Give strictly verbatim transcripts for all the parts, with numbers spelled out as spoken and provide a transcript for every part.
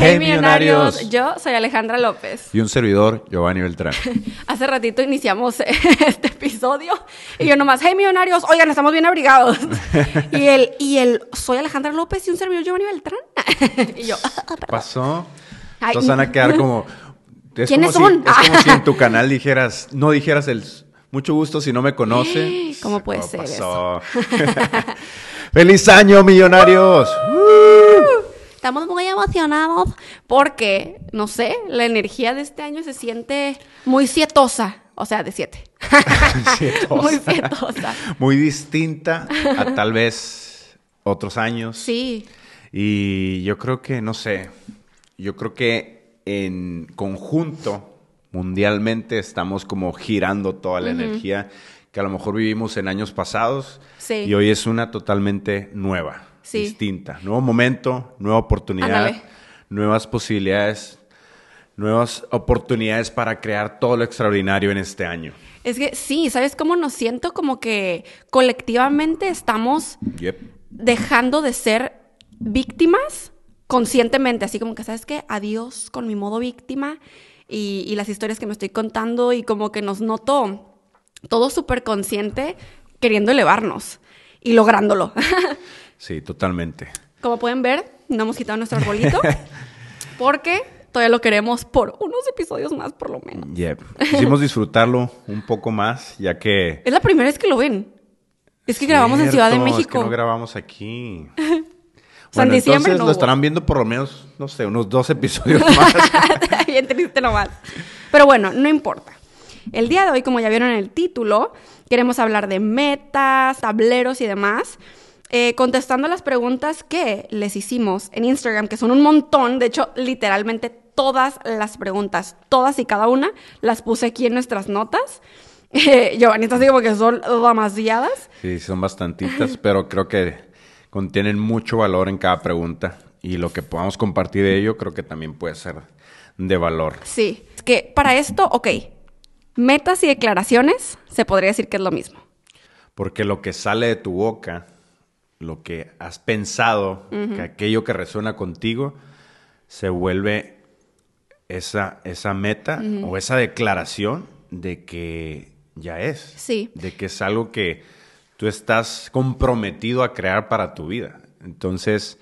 Hey, millonarios. Yo soy Alejandra López. Y un servidor, Giovanni Beltrán. Hace ratito iniciamos este episodio y yo nomás, hey, millonarios, oigan, estamos bien abrigados. y el, y el, soy Alejandra López y un servidor, Giovanni Beltrán. y yo, ¿qué pasó? Ay. Entonces van a quedar como... Es ¿Quiénes como son? Si, es como si en tu canal dijeras, no dijeras el mucho gusto si no me conoce. ¿Cómo puede ser pasó? ¡Feliz año, millonarios! Uh, estamos muy emocionados porque, no sé, la energía de este año se siente muy sietosa. O sea, de siete. Sietosa. Muy sietosa. Muy distinta a tal vez otros años. Sí. Y yo creo que, no sé, yo creo que en conjunto, mundialmente, estamos como girando toda la uh-huh. energía que a lo mejor vivimos en años pasados. Sí. Y hoy es una totalmente nueva, sí. distinta. Nuevo momento, nueva oportunidad, Ándale. nuevas posibilidades, nuevas oportunidades para crear todo lo extraordinario en este año. Es que sí, ¿sabes cómo nos siento? Como que colectivamente estamos yep. dejando de ser víctimas conscientemente. Así como que, ¿sabes qué? Adiós con mi modo víctima y, y las historias que me estoy contando y como que nos noto todo súper consciente queriendo elevarnos y lográndolo. Sí, totalmente. Como pueden ver, no hemos quitado nuestro arbolito porque todavía lo queremos por unos episodios más, por lo menos. Yep. Quisimos disfrutarlo un poco más, ya que... Es la primera vez que lo ven. Es que grabamos Cierto, en Ciudad de México. Es que no grabamos aquí. O sea, bueno, en diciembre entonces no lo hubo. estarán viendo por lo menos, no sé, unos dos episodios más. Bien triste nomás. Pero bueno, no importa. El día de hoy, como ya vieron en el título, queremos hablar de metas, tableros y demás, eh, contestando las preguntas que les hicimos en Instagram, que son un montón. De hecho, literalmente todas las preguntas, todas y cada una, las puse aquí en nuestras notas. Eh, Giovanni está así como que son demasiadas. Sí, son bastantitas, pero creo que contienen mucho valor en cada pregunta. Y lo que podamos compartir de ello creo que también puede ser de valor. Sí, es que para esto, ok, metas y declaraciones se podría decir que es lo mismo. Porque lo que sale de tu boca, lo que has pensado, uh-huh. que aquello que resuena contigo, se vuelve esa, esa meta uh-huh. o esa declaración de que ya es. Sí. De que es algo que tú estás comprometido a crear para tu vida. Entonces,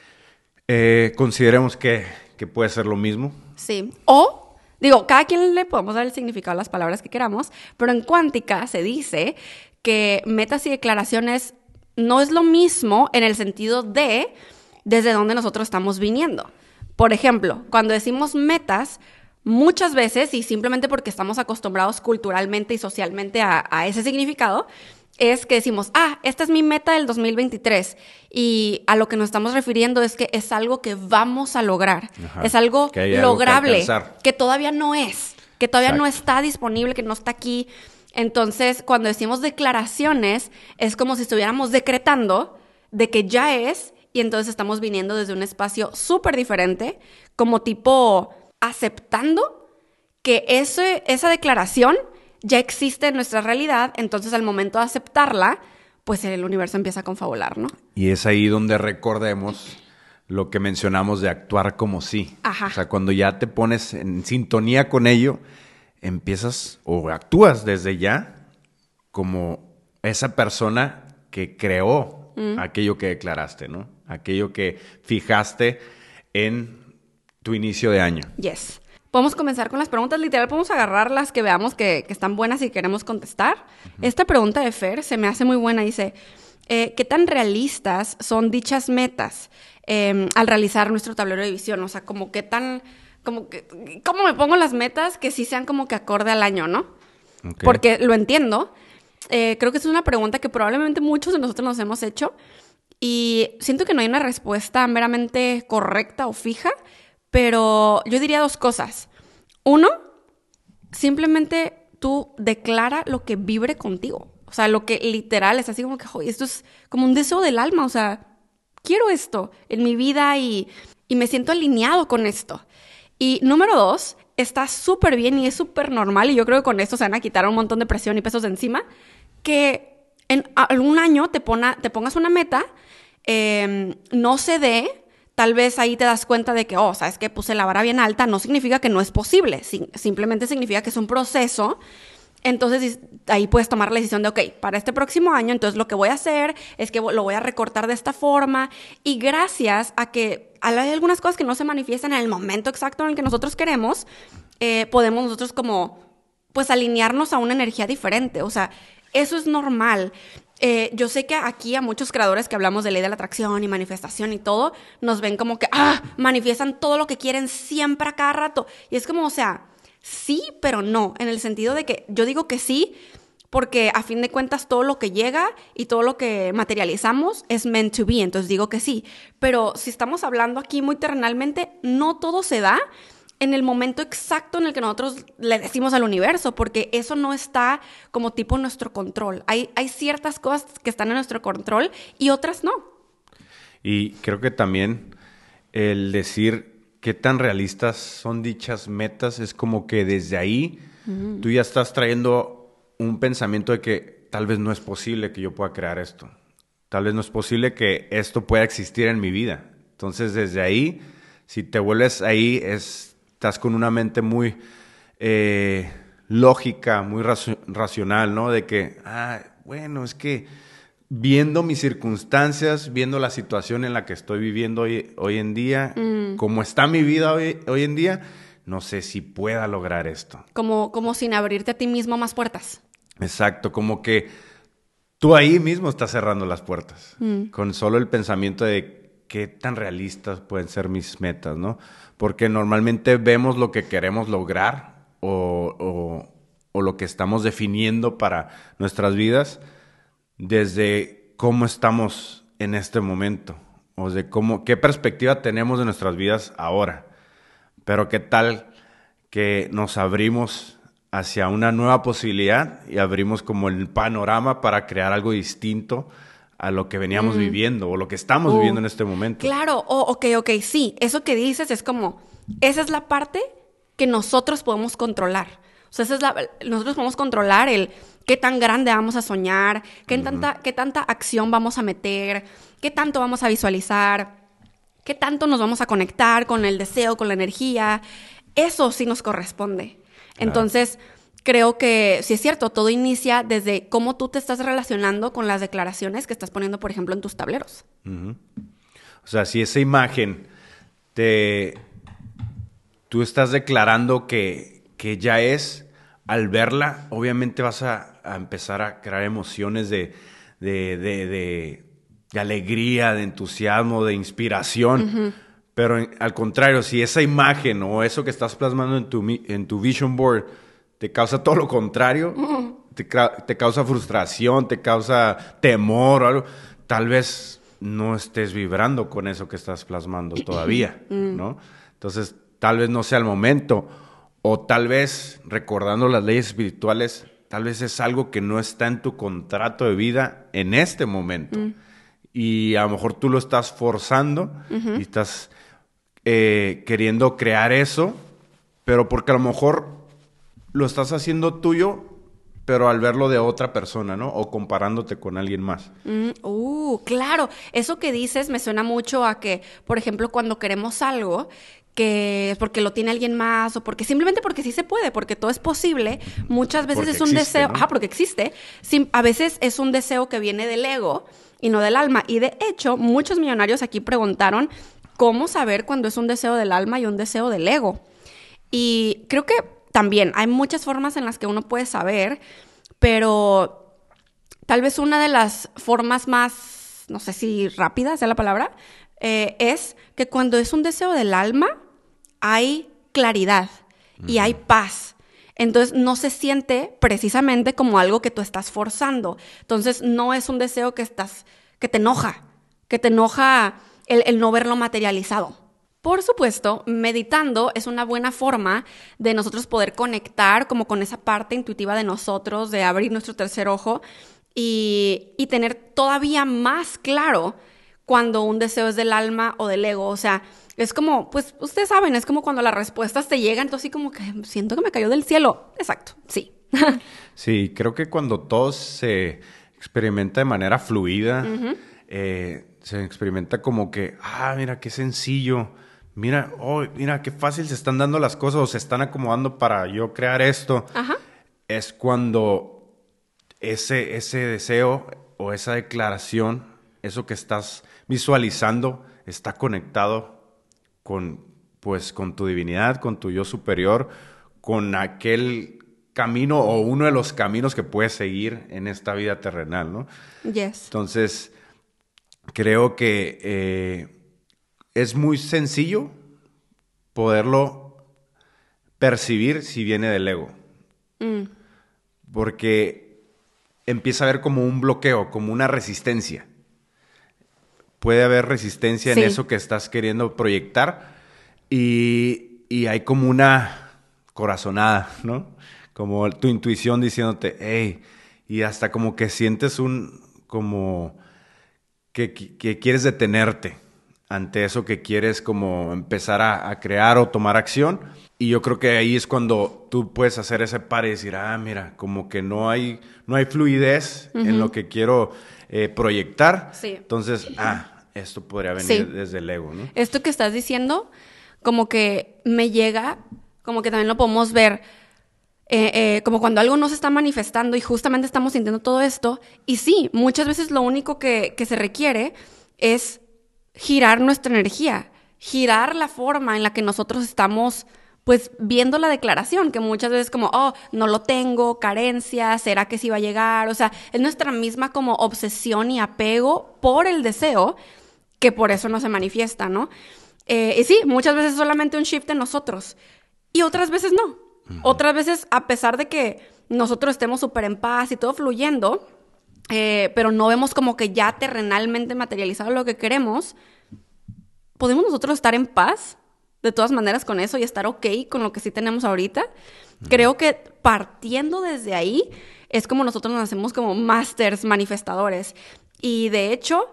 eh, consideremos que, que puede ser lo mismo. Sí. O... Digo, cada quien le podemos dar el significado a las palabras que queramos, pero en cuántica se dice que metas y declaraciones no es lo mismo en el sentido de desde dónde nosotros estamos viniendo. Por ejemplo, cuando decimos metas, muchas veces, y simplemente porque estamos acostumbrados culturalmente y socialmente a, a ese significado, es que decimos, ah, esta es mi meta del dos mil veintitrés. Y a lo que nos estamos refiriendo es que es algo que vamos a lograr. Ajá, es algo lograble, algo que, que todavía no es, que todavía Exacto. no está disponible, que no está aquí. Entonces, cuando decimos declaraciones, es como si estuviéramos decretando de que ya es, y entonces estamos viniendo desde un espacio súper diferente, como tipo aceptando que ese, esa declaración ya existe en nuestra realidad, entonces al momento de aceptarla, pues el universo empieza a confabular, ¿no? Y es ahí donde recordemos lo que mencionamos de actuar como sí. Ajá. O sea, cuando ya te pones en sintonía con ello, empiezas o actúas desde ya como esa persona que creó mm. aquello que declaraste, ¿no? Aquello que fijaste en tu inicio de año. Yes. Podemos comenzar con las preguntas, literal, podemos agarrar las que veamos que, que están buenas y queremos contestar. Uh-huh. Esta pregunta de Fer se me hace muy buena, dice, eh, ¿qué tan realistas son dichas metas eh, al realizar nuestro tablero de visión? O sea, como qué tan, como que, ¿cómo me pongo las metas que sí sean como que acorde al año, no? Okay. Porque lo entiendo, eh, creo que es una pregunta que probablemente muchos de nosotros nos hemos hecho y siento que no hay una respuesta meramente correcta o fija. Pero yo diría dos cosas. Uno, simplemente tú declara lo que vibre contigo. O sea, lo que literal es así como que, joder, esto es como un deseo del alma. O sea, quiero esto en mi vida y, y me siento alineado con esto. Y número dos, está súper bien y es súper normal. Y yo creo que con esto se van a quitar un montón de presión y pesos de encima. Que en algún año te, pona, te pongas una meta, eh, no se dé, tal vez ahí te das cuenta de que, oh, sabes que puse la vara bien alta, no significa que no es posible, sim- simplemente significa que es un proceso. Entonces ahí puedes tomar la decisión de, ok, para este próximo año, entonces lo que voy a hacer es que lo voy a recortar de esta forma, y gracias a que hay algunas cosas que no se manifiestan en el momento exacto en el que nosotros queremos, eh, podemos nosotros como, pues, alinearnos a una energía diferente. O sea, eso es normal. Eh, yo sé que aquí a muchos creadores que hablamos de ley de la atracción y manifestación y todo, nos ven como que, ah, manifiestan todo lo que quieren siempre a cada rato. Y es como, o sea, sí, pero no, en el sentido de que yo digo que sí, porque a fin de cuentas todo lo que llega y todo lo que materializamos es meant to be, entonces digo que sí. Pero si estamos hablando aquí muy terrenalmente, no todo se da en el momento exacto en el que nosotros le decimos al universo, porque eso no está como tipo en nuestro control. Hay, hay ciertas cosas que están en nuestro control y otras no. Y creo que también el decir qué tan realistas son dichas metas es como que desde ahí uh-huh. tú ya estás trayendo un pensamiento de que tal vez no es posible que yo pueda crear esto. Tal vez no es posible que esto pueda existir en mi vida. Entonces, desde ahí, si te vuelves ahí, es, estás con una mente muy eh, lógica, muy raci- racional, ¿no? De que, ah, bueno, es que viendo mis circunstancias, viendo la situación en la que estoy viviendo hoy, hoy en día, mm. cómo está mi vida hoy, hoy en día, no sé si pueda lograr esto. Como, como sin abrirte a ti mismo más puertas. Exacto, como que tú ahí mismo estás cerrando las puertas, mm. con solo el pensamiento de qué tan realistas pueden ser mis metas, ¿no? Porque normalmente vemos lo que queremos lograr o, o, o lo que estamos definiendo para nuestras vidas desde cómo estamos en este momento, o de cómo, qué perspectiva tenemos de nuestras vidas ahora. Pero qué tal que nos abrimos hacia una nueva posibilidad y abrimos como el panorama para crear algo distinto a lo que veníamos mm. viviendo o lo que estamos uh, viviendo en este momento. Claro, oh, ok, ok, sí, eso que dices es como, esa es la parte que nosotros podemos controlar. O sea, esa es la, nosotros podemos controlar el qué tan grande vamos a soñar, qué, uh-huh. tanta, qué tanta acción vamos a meter, qué tanto vamos a visualizar, qué tanto nos vamos a conectar con el deseo, con la energía. Eso sí nos corresponde. Claro. Entonces, creo que sí es cierto, todo inicia desde cómo tú te estás relacionando con las declaraciones que estás poniendo, por ejemplo, en tus tableros. Uh-huh. O sea, si esa imagen te... tú estás declarando que, que ya es, al verla, obviamente vas a, a empezar a crear emociones de, de, de, de, de alegría, de entusiasmo, de inspiración. Uh-huh. Pero en, al contrario, si esa imagen o eso que estás plasmando en tu, en tu vision board te causa todo lo contrario, uh-huh. te, te causa frustración, te causa temor o algo, tal vez no estés vibrando con eso que estás plasmando todavía, uh-huh. ¿no? Entonces, tal vez no sea el momento. O tal vez, recordando las leyes espirituales, tal vez es algo que no está en tu contrato de vida en este momento. Mm. Y a lo mejor tú lo estás forzando uh-huh. y estás eh, queriendo crear eso, pero porque a lo mejor lo estás haciendo tuyo, pero al verlo de otra persona, ¿no? O comparándote con alguien más. Mm, uh, claro. Eso que dices me suena mucho a que, por ejemplo, cuando queremos algo, que es porque lo tiene alguien más o porque simplemente porque sí se puede, porque todo es posible, muchas veces porque es un existe, deseo, ¿no? Ajá, porque existe, sí, a veces es un deseo que viene del ego y no del alma. Y de hecho, muchos millonarios aquí preguntaron cómo saber cuando es un deseo del alma y un deseo del ego. Y creo que también hay muchas formas en las que uno puede saber, pero tal vez una de las formas más, no sé si rápida sea la palabra, eh, es que cuando es un deseo del alma, hay claridad uh-huh. y hay paz. Entonces, no se siente precisamente como algo que tú estás forzando. Entonces, no es un deseo que estás, que te enoja, que te enoja el, el no verlo materializado. Por supuesto, meditando es una buena forma de nosotros poder conectar como con esa parte intuitiva de nosotros, de abrir nuestro tercer ojo y, y tener todavía más claro cuando un deseo es del alma o del ego. O sea, es como, pues, ustedes saben, es como cuando las respuestas te llegan, entonces así como que siento que me cayó del cielo. Exacto, sí. Sí, creo que cuando todo se experimenta de manera fluida, uh-huh. eh, se experimenta como que, ah, mira, qué sencillo. Mira, oh, mira, qué fácil se están dando las cosas o se están acomodando para yo crear esto. Ajá. Es cuando ese, ese deseo o esa declaración, eso que estás visualizando, está conectado con, pues, con tu divinidad, con tu yo superior, con aquel camino o uno de los caminos que puedes seguir en esta vida terrenal, ¿no? Yes. Entonces, creo que eh, es muy sencillo poderlo percibir si viene del ego. Mm. Porque empieza a haber como un bloqueo, como una resistencia. Puede haber resistencia Sí. en eso que estás queriendo proyectar y, y hay como una corazonada, ¿no? Como tu intuición diciéndote, hey, y hasta como que sientes un, como que, que quieres detenerte ante eso que quieres como empezar a, a crear o tomar acción. Y yo creo que ahí es cuando tú puedes hacer ese par y decir, ah, mira, como que no hay, no hay fluidez uh-huh. en lo que quiero eh, proyectar. Sí. Entonces, ah, esto podría venir sí. desde el ego, ¿no? Esto que estás diciendo, como que me llega, como que también lo podemos ver, eh, eh, como cuando algo no se está manifestando y justamente estamos sintiendo todo esto. Y sí, muchas veces lo único que, que se requiere es girar nuestra energía, girar la forma en la que nosotros estamos, pues, viendo la declaración, que muchas veces como, oh, no lo tengo, carencia, ¿será que sí va a llegar? O sea, es nuestra misma como obsesión y apego por el deseo, que por eso no se manifiesta, ¿no? Eh, y sí, muchas veces es solamente un shift en nosotros, y otras veces no. Uh-huh. Otras veces, a pesar de que nosotros estemos súper en paz y todo fluyendo, eh, pero no vemos como que ya terrenalmente materializado lo que queremos, ¿podemos nosotros estar en paz de todas maneras con eso y estar ok con lo que sí tenemos ahorita? Uh-huh. Creo que partiendo desde ahí es como nosotros nos hacemos como masters manifestadores. Y de hecho,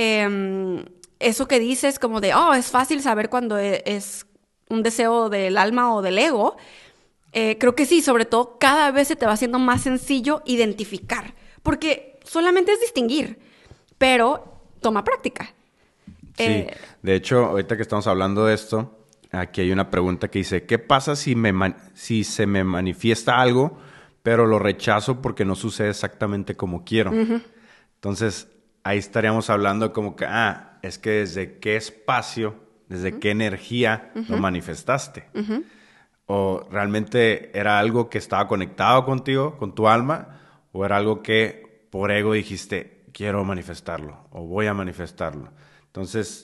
eh, eso que dices como de, oh, es fácil saber cuando es un deseo del alma o del ego, eh, creo que sí, sobre todo cada vez se te va haciendo más sencillo identificar, porque solamente es distinguir, pero toma práctica. Sí, eh, de hecho, ahorita que estamos hablando de esto, aquí hay una pregunta que dice, ¿qué pasa si, me man- si se me manifiesta algo, pero lo rechazo porque no sucede exactamente como quiero? Uh-huh. Entonces, ahí estaríamos hablando como que, ah, es que desde qué espacio, desde uh-huh. qué energía uh-huh. lo manifestaste. Uh-huh. O realmente era algo que estaba conectado contigo, con tu alma, o era algo que por ego dijiste, quiero manifestarlo, o voy a manifestarlo. Entonces,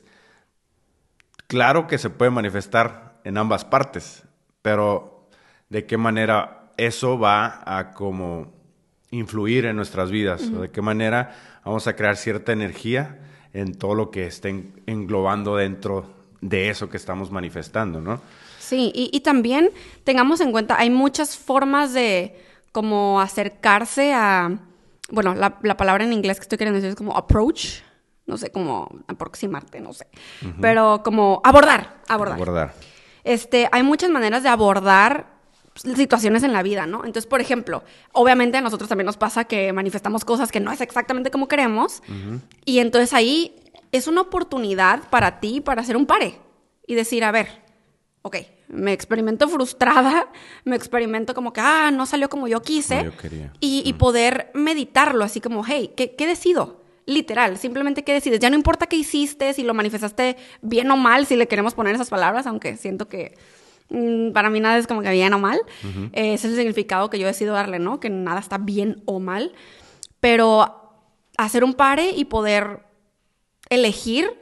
claro que se puede manifestar en ambas partes, pero ¿de qué manera eso va a como influir en nuestras vidas? Uh-huh. ¿O de qué manera vamos a crear cierta energía en todo lo que estén englobando dentro de eso que estamos manifestando, ¿no? Sí, y, y también tengamos en cuenta, hay muchas formas de como acercarse a, bueno, la, la palabra en inglés que estoy queriendo decir es como approach, no sé, como aproximarte, no sé, uh-huh. pero como abordar, abordar. Abordar. Este, hay muchas maneras de abordar situaciones en la vida, ¿no? Entonces, por ejemplo, obviamente a nosotros también nos pasa que manifestamos cosas que no es exactamente como queremos, uh-huh. y entonces ahí es una oportunidad para ti para hacer un pare y decir, a ver, ok, me experimento frustrada, me experimento como que, ah, no salió como yo quise, como yo quería. Y, y poder meditarlo así como, hey, ¿qué, qué decido? Literal, simplemente qué decides. Ya no importa qué hiciste, si lo manifestaste bien o mal, si le queremos poner esas palabras, aunque siento que mmm, para mí nada es como que bien o mal. Uh-huh. Eh, ese es el significado que yo decido darle, ¿no? Que nada está bien o mal. Pero hacer un pare y poder elegir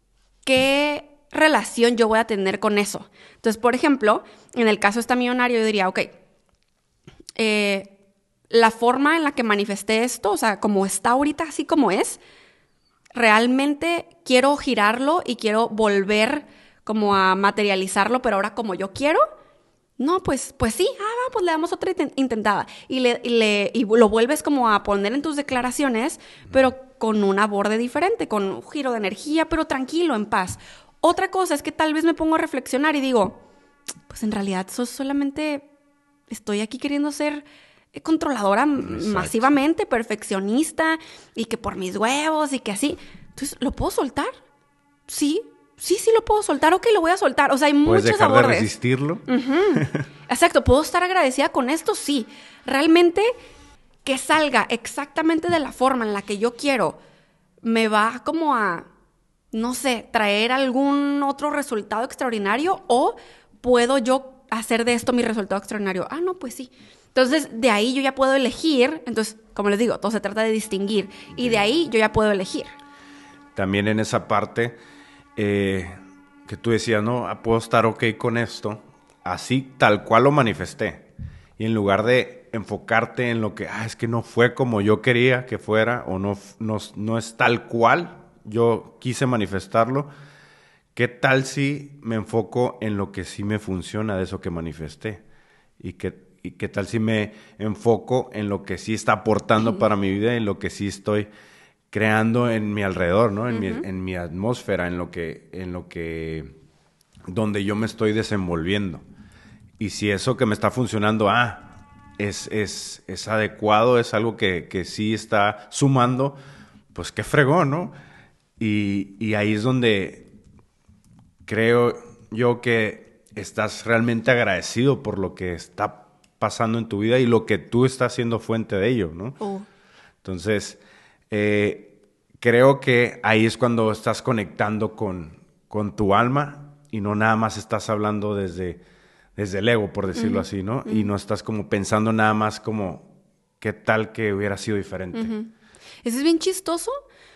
qué relación yo voy a tener con eso. Entonces, por ejemplo, en el caso de esta millonario, yo diría, ok, eh, la forma en la que manifesté esto, o sea, como está ahorita, así como es, realmente quiero girarlo y quiero volver como a materializarlo, pero ahora como yo quiero. No, pues, pues sí, ah, pues le damos otra intentada. Y, le, y, le, y lo vuelves como a poner en tus declaraciones, pero con un aborde diferente, con un giro de energía, pero tranquilo, en paz. Otra cosa es que tal vez me pongo a reflexionar y digo, pues en realidad eso solamente estoy aquí queriendo ser controladora Exacto. masivamente, perfeccionista, y que por mis huevos y que así. Entonces, ¿lo puedo soltar? Sí, sí, sí lo puedo soltar. Ok, lo voy a soltar. O sea, hay ¿Puedes muchos dejar abordes. de resistirlo? Uh-huh. Exacto, ¿puedo estar agradecida con esto? Sí. Realmente, que salga exactamente de la forma en la que yo quiero, me va como a, no sé, traer algún otro resultado extraordinario, o puedo yo hacer de esto mi resultado extraordinario. Ah, no, pues sí. Entonces, de ahí yo ya puedo elegir. Entonces, como les digo, todo se trata de distinguir. Y de ahí yo ya puedo elegir. También en esa parte eh, que tú decías, no, ah, puedo estar ok con esto, así tal cual lo manifesté. Y en lugar de enfocarte en lo que, ah, es que no fue como yo quería que fuera, o no, no, no es tal cual yo quise manifestarlo, ¿qué tal si me enfoco en lo que sí me funciona de eso que manifesté? Y qué, y qué tal si me enfoco en lo que sí está aportando uh-huh. para mi vida, y lo que sí estoy creando en mi alrededor, ¿no? En, uh-huh. mi, en mi atmósfera, en lo que, en lo que, donde yo me estoy desenvolviendo. Y si eso que me está funcionando, ah, es, es, es adecuado, es algo que, que sí está sumando, pues qué fregón, ¿no? Y, y ahí es donde creo yo que estás realmente agradecido por lo que está pasando en tu vida y lo que tú estás siendo fuente de ello, ¿no? Uh. Entonces, eh, creo que ahí es cuando estás conectando con, con tu alma, y no nada más estás hablando desde, desde el ego, por decirlo uh-huh. así, ¿no? Uh-huh. Y no estás como pensando nada más como, ¿qué tal que hubiera sido diferente? Uh-huh. Eso es bien chistoso,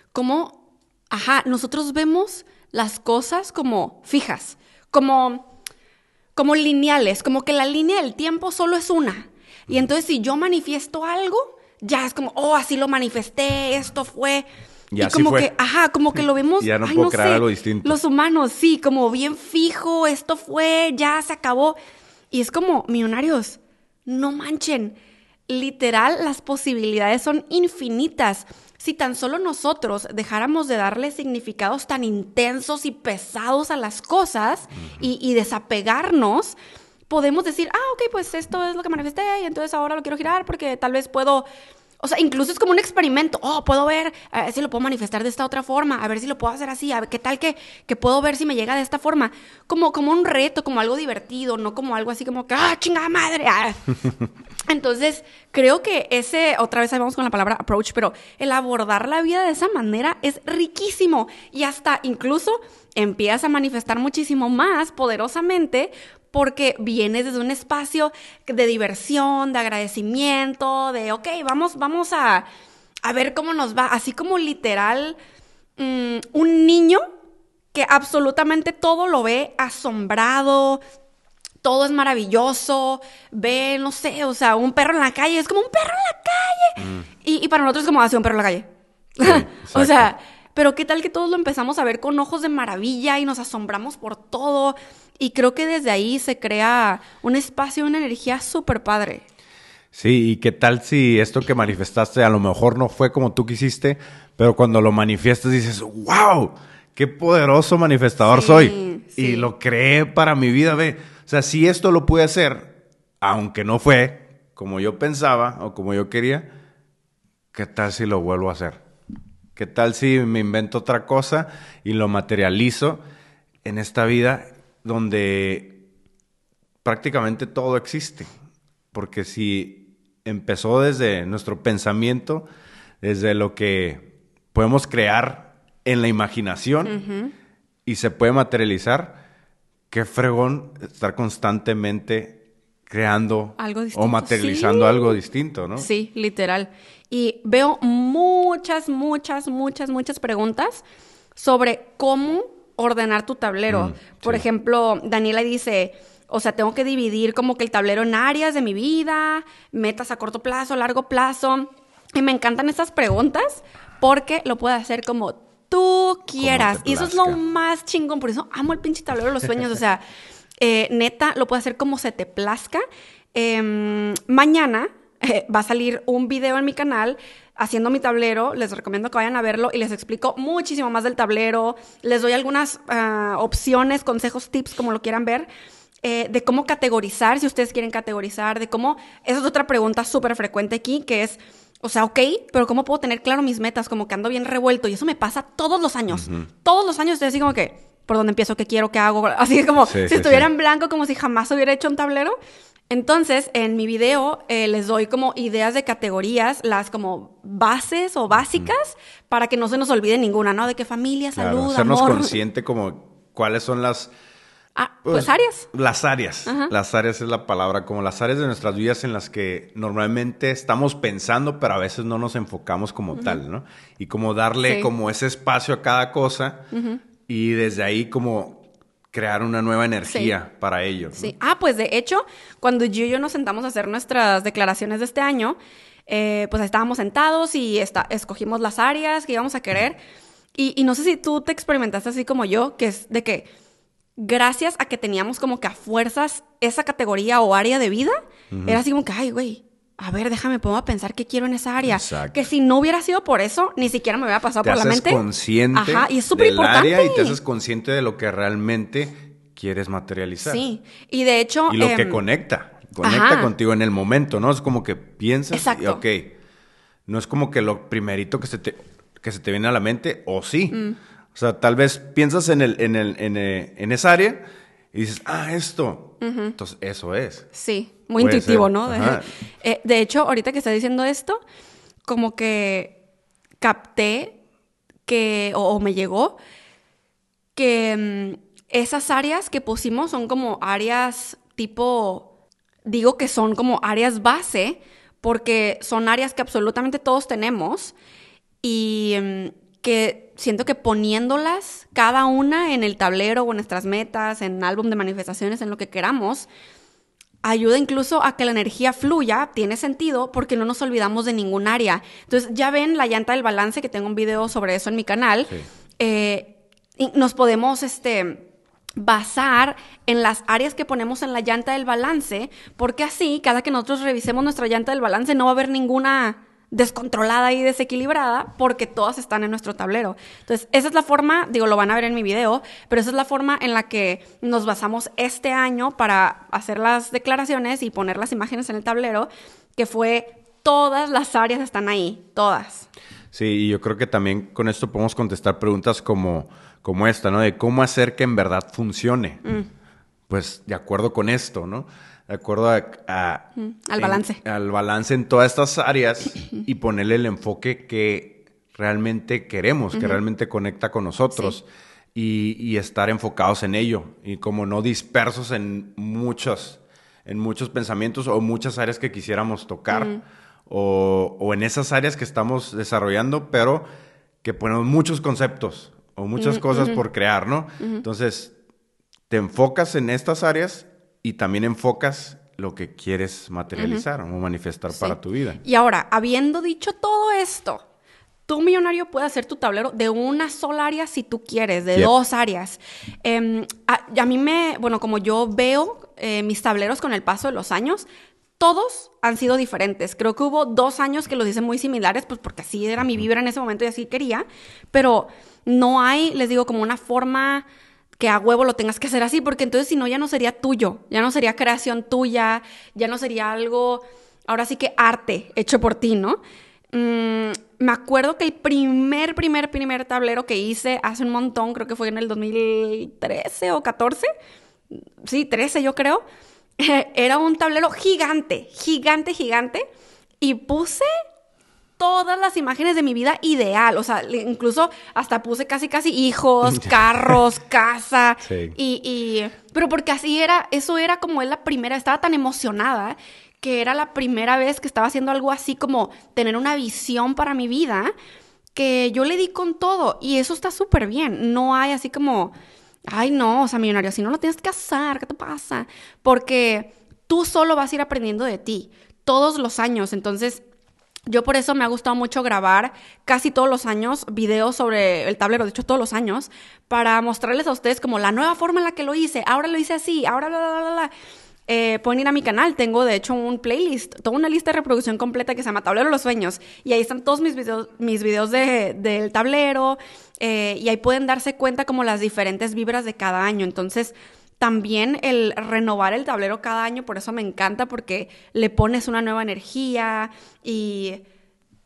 como, ajá, nosotros vemos las cosas como fijas, como, como lineales, como que la línea del tiempo solo es una. Y entonces si yo manifiesto algo, ya es como, oh, así lo manifesté, esto fue. Y, y así como fue. que, ajá, como que lo vemos, ya no ay, puedo no crear sé, algo distinto. Los humanos, sí, como bien fijo, esto fue, ya se acabó. Y es como, millonarios, no manchen. Literal, las posibilidades son infinitas. Si tan solo nosotros dejáramos de darle significados tan intensos y pesados a las cosas uh-huh. y, y desapegarnos, podemos decir, ah, ok, pues esto es lo que manifesté y entonces ahora lo quiero girar porque tal vez puedo... O sea, incluso es como un experimento. Oh, puedo ver a ver si lo puedo manifestar de esta otra forma, a ver si lo puedo hacer así, a ver qué tal que, que puedo ver si me llega de esta forma. Como, como un reto, como algo divertido, no como algo así como que, ¡ah, chingada madre! Ah. Entonces, creo que ese, otra vez ahí vamos con la palabra approach, pero el abordar la vida de esa manera es riquísimo. Y hasta incluso empiezas a manifestar muchísimo más poderosamente, porque vienes desde un espacio de diversión, de agradecimiento, de, ok, vamos, vamos a, a ver cómo nos va. Así como literal, mmm, un niño que absolutamente todo lo ve asombrado, todo es maravilloso, ve, no sé, o sea, un perro en la calle, es como un perro en la calle. Mm. Y, y para nosotros es como, hace un perro en la calle. Sí, o sea, pero qué tal que todos lo empezamos a ver con ojos de maravilla y nos asombramos por todo. Y creo que desde ahí se crea un espacio, una energía súper padre. Sí, y qué tal si esto que manifestaste a lo mejor no fue como tú quisiste, pero cuando lo manifiestas dices, wow, qué poderoso manifestador sí, soy. Sí. Y lo creé para mi vida, ve. O sea, si esto lo pude hacer, aunque no fue como yo pensaba o como yo quería, ¿qué tal si lo vuelvo a hacer? ¿Qué tal si me invento otra cosa y lo materializo en esta vida donde prácticamente todo existe? Porque si empezó desde nuestro pensamiento, desde lo que podemos crear en la imaginación uh-huh. y se puede materializar, qué fregón estar constantemente creando algo distinto, o materializando sí. algo distinto, ¿no? Sí, literal. Y veo muchas, muchas, muchas, muchas preguntas sobre cómo ordenar tu tablero. Mm, Por sí. ejemplo, Daniela dice, o sea, tengo que dividir como que el tablero en áreas de mi vida, metas a corto plazo, largo plazo. Y me encantan estas preguntas porque lo puedes hacer como tú quieras. Y eso es lo más chingón. Por eso amo el pinche tablero de los sueños. O sea, eh, neta, lo puedes hacer como se te plazca. Eh, mañana eh, va a salir un video en mi canal haciendo mi tablero. Les recomiendo que vayan a verlo y les explico muchísimo más del tablero. Les doy algunas uh, opciones, consejos, tips, como lo quieran ver. Eh, de cómo categorizar, si ustedes quieren categorizar, de cómo... Esa es otra pregunta súper frecuente aquí, que es, O sea, ok, pero ¿cómo puedo tener claro mis metas? Como que ando bien revuelto. Y eso me pasa todos los años. Uh-huh. Todos los años estoy así como que, ¿por dónde empiezo? ¿Qué quiero? ¿Qué hago? Así como sí, si sí, estuviera sí. en blanco, como si jamás hubiera hecho un tablero. Entonces, en mi video eh, les doy como ideas de categorías, las como bases o básicas, uh-huh. para que no se nos olvide ninguna, ¿no? De que familia, claro, salud, hacernos amor. consciente como cuáles son las... Ah, pues, pues áreas. Las áreas. Uh-huh. Las áreas es la palabra, como las áreas de nuestras vidas en las que normalmente estamos pensando, pero a veces no nos enfocamos como uh-huh. tal, ¿no? Y como darle sí. como ese espacio a cada cosa uh-huh. y desde ahí como crear una nueva energía sí. para ello, ¿no? Sí. Ah, pues de hecho, cuando yo y yo nos sentamos a hacer nuestras declaraciones de este año, eh, pues estábamos sentados y está, escogimos las áreas que íbamos a querer. Uh-huh. Y, y no sé si tú te experimentaste así como yo, que es de que gracias a que teníamos como que a fuerzas esa categoría o área de vida, uh-huh. era así como que, ay, güey, a ver, déjame, pongo a pensar qué quiero en esa área. Exacto. Que si no hubiera sido por eso, ni siquiera me hubiera pasado te por la mente. Te haces consciente Ajá, y es súper del importante. área y te haces consciente de lo que realmente quieres materializar. Sí, y de hecho... Y lo eh, que conecta, conecta ajá. contigo en el momento, ¿no? Es como que piensas Exacto. y, ok, no es como que lo primerito que se te, que se te viene a la mente, o sí. Mm. O sea, tal vez piensas en, el, en, el, en, el, en esa área... Y dices, ah, esto. Uh-huh. Entonces, eso es. Sí, muy Puede intuitivo, ser. ¿no? De, eh, de hecho, ahorita que estás diciendo esto, como que capté que, o, o me llegó, que um, esas áreas que pusimos son como áreas tipo, digo que son como áreas base, porque son áreas que absolutamente todos tenemos y um, que siento que poniéndolas cada una en el tablero o en nuestras metas, en álbum de manifestaciones, en lo que queramos, ayuda incluso a que la energía fluya, tiene sentido, porque no nos olvidamos de ningún área. Entonces, ya ven la llanta del balance, que tengo un video sobre eso en mi canal. Sí. Eh, y nos podemos este, basar en las áreas que ponemos en la llanta del balance, porque así, cada que nosotros revisemos nuestra llanta del balance, no va a haber ninguna descontrolada y desequilibrada, porque todas están en nuestro tablero. Entonces, esa es la forma, digo, lo van a ver en mi video, pero esa es la forma en la que nos basamos este año para hacer las declaraciones y poner las imágenes en el tablero, que fue todas las áreas están ahí, todas. Sí, y yo creo que también con esto podemos contestar preguntas como, como esta, ¿no? De cómo hacer que en verdad funcione. Mm. Pues de acuerdo con esto, ¿no? De acuerdo a, a, mm, al en, balance. Al balance en todas estas áreas y ponerle el enfoque que realmente queremos, uh-huh. que realmente conecta con nosotros sí. y, y estar enfocados en ello y como no dispersos en muchos, en muchos pensamientos o muchas áreas que quisiéramos tocar uh-huh. o, o en esas áreas que estamos desarrollando, pero que ponemos muchos conceptos o muchas uh-huh. cosas por crear, ¿no? Uh-huh. Entonces, te enfocas en estas áreas y también enfocas lo que quieres materializar uh-huh. o manifestar sí. para tu vida. Y ahora, habiendo dicho todo esto, tú, millonario, puedes hacer tu tablero de una sola área si tú quieres, de yep. dos áreas. Eh, a, a mí me, bueno, como yo veo eh, mis tableros con el paso de los años, todos han sido diferentes. Creo que hubo dos años que los hice muy similares, pues porque así era mi vibra en ese momento y así quería, pero no hay, les digo, como una forma que a huevo lo tengas que hacer así, porque entonces si no ya no sería tuyo, ya no sería creación tuya, ya no sería algo, ahora sí que arte hecho por ti, ¿no? Mm, me acuerdo que el primer, primer, primer tablero que hice hace un montón, creo que fue en el dos mil trece o catorce, sí, trece yo creo, era un tablero gigante, gigante, gigante, y puse todas las imágenes de mi vida ideal, o sea, incluso hasta puse casi casi hijos, carros, casa, sí. y, y pero porque así era, eso era como es la primera, estaba tan emocionada que era la primera vez que estaba haciendo algo así como tener una visión para mi vida, que yo le di con todo, y eso está súper bien, no hay así como, ay no, o sea, millonario, así no lo tienes que hacer, ¿qué te pasa? Porque tú solo vas a ir aprendiendo de ti, todos los años, entonces yo por eso me ha gustado mucho grabar casi todos los años videos sobre el tablero, de hecho todos los años, para mostrarles a ustedes como la nueva forma en la que lo hice, ahora lo hice así, ahora bla, bla, bla, bla. Eh, pueden ir a mi canal, tengo de hecho un playlist, toda una lista de reproducción completa que se llama Tablero de los Sueños, y ahí están todos mis videos, mis videos de, del tablero, eh, y ahí pueden darse cuenta como las diferentes vibras de cada año. Entonces también el renovar el tablero cada año, por eso me encanta, porque le pones una nueva energía y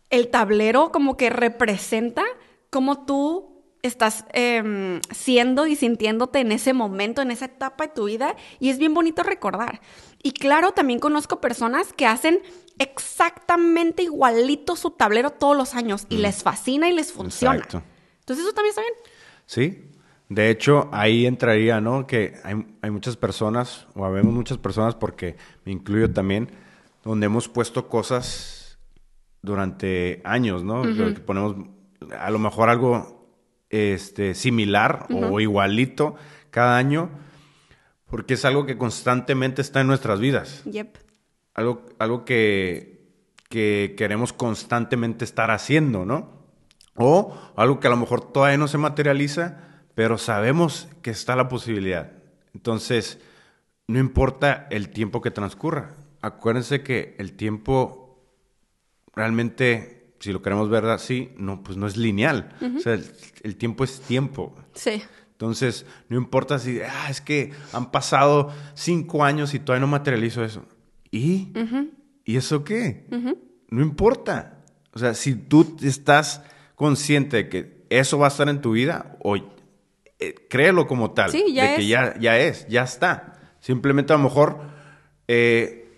el tablero como que representa cómo tú estás eh, siendo y sintiéndote en ese momento, en esa etapa de tu vida, y es bien bonito recordar. Y claro, también conozco personas que hacen exactamente igualito su tablero todos los años y mm. les fascina y les funciona. Exacto. Entonces eso también está bien. Sí, de hecho ahí entraría, ¿no? Que hay, hay muchas personas, o habemos muchas personas, porque me incluyo también, donde hemos puesto cosas durante años, ¿no? Uh-huh. Que ponemos a lo mejor algo este, similar uh-huh. o igualito cada año, porque es algo que constantemente está en nuestras vidas. Yep. Algo, algo que, que queremos constantemente estar haciendo, ¿no? O algo que a lo mejor todavía no se materializa, pero sabemos que está la posibilidad. Entonces, no importa el tiempo que transcurra. Acuérdense que el tiempo realmente, si lo queremos ver así, no, pues no es lineal. Uh-huh. O sea, el, el tiempo es tiempo. Sí. Entonces, no importa si, ah, es que han pasado cinco años y todavía no materializo eso. ¿Y? Uh-huh. ¿Y eso qué? Uh-huh. No importa. O sea, si tú estás consciente de que eso va a estar en tu vida, o eh, créelo como tal, sí, ya de es. que ya, ya es, ya está. Simplemente a lo mejor eh,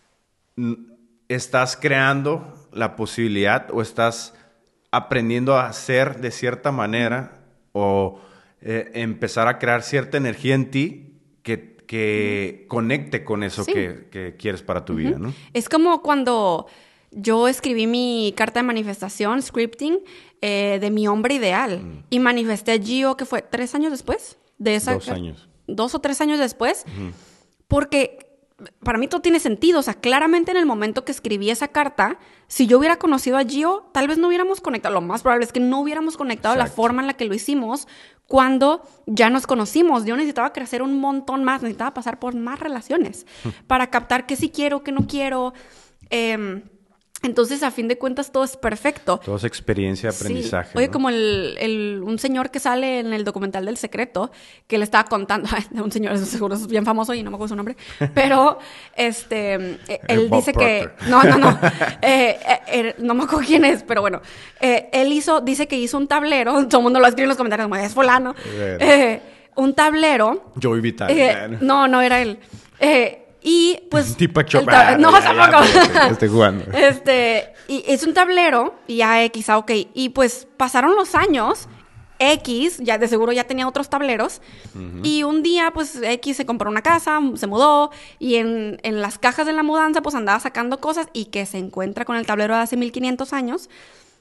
estás creando la posibilidad o estás aprendiendo a hacer de cierta manera o eh, empezar a crear cierta energía en ti que, que uh-huh. conecte con eso sí. que, que quieres para tu uh-huh. vida, ¿no? Es como cuando yo escribí mi carta de manifestación, scripting, eh, de mi hombre ideal. Mm. Y manifesté a Gio, que fue tres años después. De esa dos años. Dos o tres años después. Uh-huh. Porque para mí todo tiene sentido. O sea, claramente en el momento que escribí esa carta, si yo hubiera conocido a Gio, tal vez no hubiéramos conectado. Lo más probable es que no hubiéramos conectado de la forma en la que lo hicimos cuando ya nos conocimos. Yo necesitaba crecer un montón más. Necesitaba pasar por más relaciones para captar qué sí quiero, qué no quiero. Eh... Entonces, a fin de cuentas, todo es perfecto. Todo es experiencia, aprendizaje. Sí. Oye, ¿no? como el, el, un señor que sale en el documental del Secreto, que le estaba contando, un señor, seguro es bien famoso y no me acuerdo su nombre, pero este, él dice que... No, no, no. eh, eh, no me acuerdo quién es, pero bueno. Eh, él hizo, dice que hizo un tablero, todo el mundo lo escribe en los comentarios, como es fulano. Eh, un tablero... Joey Vital. Eh, no, no era él. Eh... Y pues... Tipo tab- No, tampoco. Estoy jugando. Este, y es un tablero, y ya X, ah, ok. Y pues pasaron los años, X, ya de seguro ya tenía otros tableros. Uh-huh. Y un día, pues X se compró una casa, se mudó, y en, en las cajas de la mudanza, pues andaba sacando cosas, y que se encuentra con el tablero de hace mil quinientos años.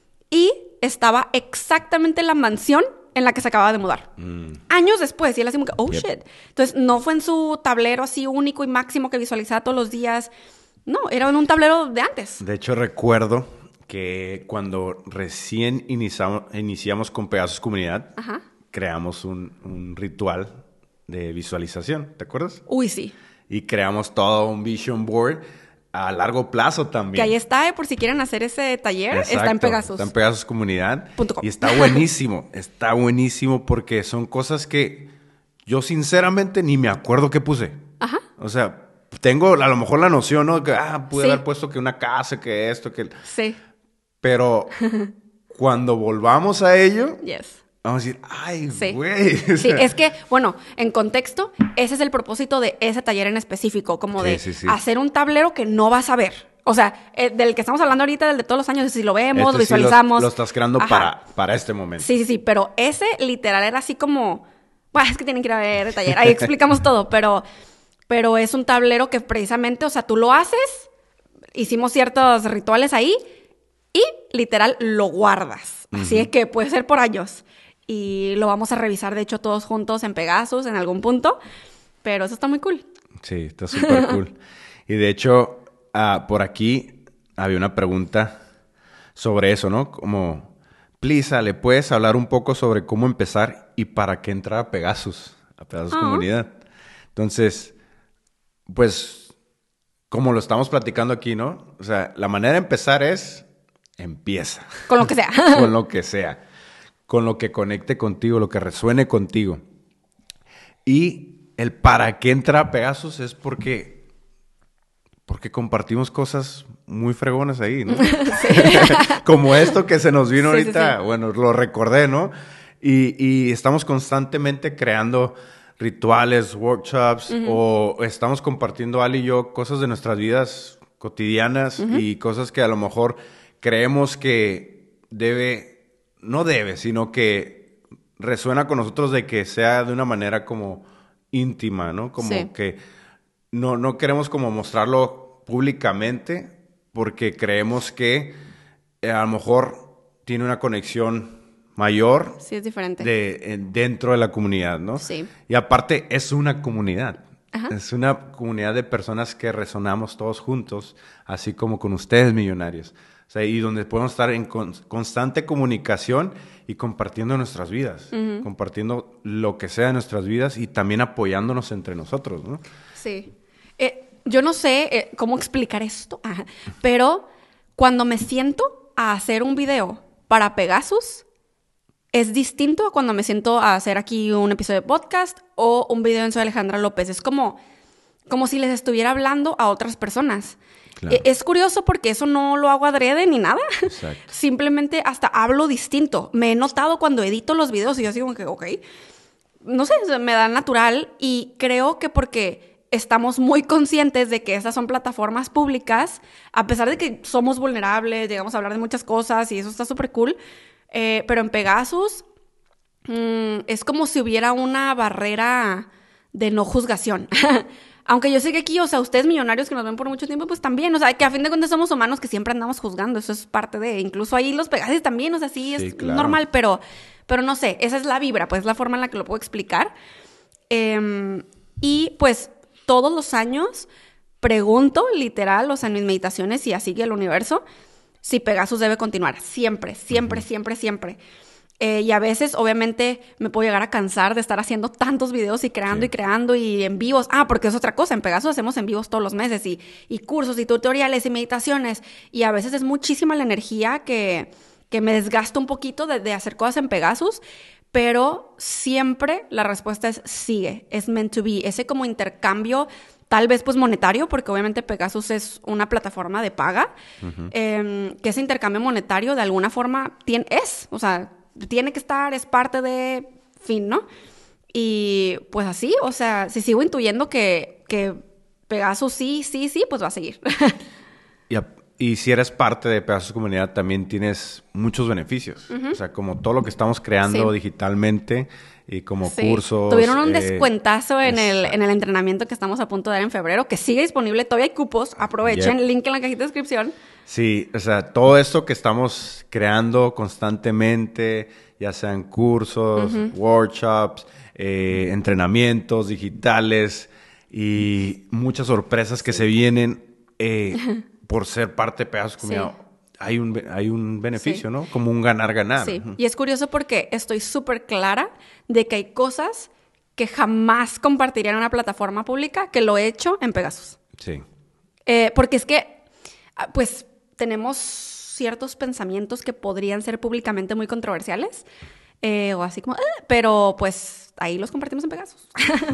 Y estaba exactamente la mansión en la que se acababa de mudar. Mm. Años después, y él así como que, oh, yep. shit. Entonces, no fue en su tablero así único y máximo que visualizaba todos los días. No, era en un tablero de antes. De hecho, recuerdo que cuando recién iniciamos, iniciamos con Pegasus Comunidad, Ajá. creamos un, un ritual de visualización. ¿Te acuerdas? Uy, sí. Y creamos todo un vision board a largo plazo también. Que ahí está, eh, por si quieren hacer ese taller, Exacto, está en Pegasus. Está en Pegasus Comunidad. .com. Y está buenísimo, está buenísimo porque son cosas que yo sinceramente ni me acuerdo qué puse. Ajá. O sea, tengo a lo mejor la noción, ¿no? Que, ah, pude sí. haber puesto que una casa, que esto, que... Sí. Pero cuando volvamos a ello... Yes. Vamos a decir, ay, güey. Sí. sí, es que, bueno, en contexto, ese es el propósito de ese taller en específico, como sí, de sí, sí. hacer un tablero que no vas a ver. O sea, eh, del que estamos hablando ahorita, del de todos los años, si lo vemos, este lo visualizamos. Sí lo, lo estás creando para, para este momento. Sí, sí, sí, pero ese literal era así como, bueno, es que tienen que ir a ver el taller, ahí explicamos todo, pero, pero es un tablero que precisamente, o sea, tú lo haces, hicimos ciertos rituales ahí y literal lo guardas. Así uh-huh. es que puede ser por años. Y lo vamos a revisar, de hecho, todos juntos en Pegasus en algún punto. Pero eso está muy cool. Sí, está súper cool. Y de hecho, uh, por aquí había una pregunta sobre eso, ¿no? Como, Plisa, ¿le puedes hablar un poco sobre cómo empezar y para qué entrar a Pegasus? A Pegasus uh-huh. Comunidad. Entonces, pues, como lo estamos platicando aquí, ¿no? O sea, la manera de empezar es, empieza. Con lo que sea. Con lo que sea. Con lo que conecte contigo, lo que resuene contigo. Y el para qué entra a Pegasus es porque Porque compartimos cosas muy fregonas ahí, ¿no? Como esto que se nos vino sí, ahorita, sí, sí. Bueno, lo recordé, ¿no? Y, y estamos constantemente creando rituales, workshops, uh-huh. o estamos compartiendo Ali y yo cosas de nuestras vidas cotidianas uh-huh. y cosas que a lo mejor creemos que debe, no debe, sino que resuena con nosotros de que sea de una manera como íntima, ¿no? Como sí. que no, no queremos como mostrarlo públicamente porque creemos que eh, a lo mejor tiene una conexión mayor. Sí, es diferente. De, eh, dentro de la comunidad, ¿no? Sí. Y aparte es una comunidad. Ajá. Es una comunidad de personas que resonamos todos juntos, así como con ustedes, millonarios. O sea, y donde podemos estar en con, constante comunicación y compartiendo nuestras vidas, uh-huh. compartiendo lo que sea de nuestras vidas y también apoyándonos entre nosotros, ¿no? Sí. Eh, yo no sé eh, cómo explicar esto, Ajá. pero cuando me siento a hacer un video para Pegasus, es distinto a cuando me siento a hacer aquí un episodio de podcast o un video en Soy Alejandra López. Es como, como si les estuviera hablando a otras personas. Claro. Eh, es curioso porque eso no lo hago adrede ni nada. Exacto. Simplemente hasta hablo distinto. Me he notado cuando edito los videos y yo así como que, ok, no sé, me da natural y creo que porque estamos muy conscientes de que estas son plataformas públicas, a pesar de que somos vulnerables, llegamos a hablar de muchas cosas y eso está súper cool. Eh, pero en Pegasus mmm, es como si hubiera una barrera de no juzgación. Aunque yo sé que aquí, o sea, ustedes millonarios que nos ven por mucho tiempo, pues también, o sea, que a fin de cuentas somos humanos que siempre andamos juzgando, eso es parte de, incluso ahí los Pegasus también, o sea, sí, es sí, claro. normal, pero, pero no sé, esa es la vibra, pues es la forma en la que lo puedo explicar. Eh, y pues todos los años pregunto, literal, o sea, en mis meditaciones y así que el universo, si Pegasus debe continuar. Siempre, siempre, uh-huh. siempre, siempre. Eh, y a veces, obviamente, me puedo llegar a cansar de estar haciendo tantos videos y creando sí. y creando y en vivos. Ah, porque es otra cosa. En Pegasus hacemos en vivos todos los meses y, y cursos y tutoriales y meditaciones. Y a veces es muchísima la energía que, que me desgasta un poquito de, de hacer cosas en Pegasus. Pero siempre la respuesta es sigue. Es meant to be. Ese como intercambio... Tal vez pues monetario, porque obviamente Pegasus es una plataforma de paga, uh-huh. eh, que ese intercambio monetario de alguna forma tiene, es, o sea, tiene que estar, es parte de fin, ¿no? Y pues así, o sea, si sigo intuyendo que, que Pegasus sí, sí, sí, pues va a seguir. y, a, y si eres parte de Pegasus Comunidad, también tienes muchos beneficios. Uh-huh. O sea, como todo lo que estamos creando sí. digitalmente... Y como sí. cursos... Tuvieron un eh, descuentazo en el, en el entrenamiento que estamos a punto de dar en febrero, que sigue disponible, todavía hay cupos, aprovechen, yep. link en la cajita de descripción. Sí, o sea, todo esto que estamos creando constantemente, ya sean cursos, uh-huh. workshops, eh, entrenamientos digitales y muchas sorpresas que sí. se vienen eh, por ser parte de Pegasus Comunidad. Sí. Hay un, hay un beneficio, sí. ¿no? Como un ganar-ganar. Sí, uh-huh. y es curioso porque estoy súper clara de que hay cosas que jamás compartiría en una plataforma pública que lo he hecho en Pegasus. Sí. Eh, porque es que, pues, tenemos ciertos pensamientos que podrían ser públicamente muy controversiales, eh, o así como, eh, pero pues ahí los compartimos en Pegasus.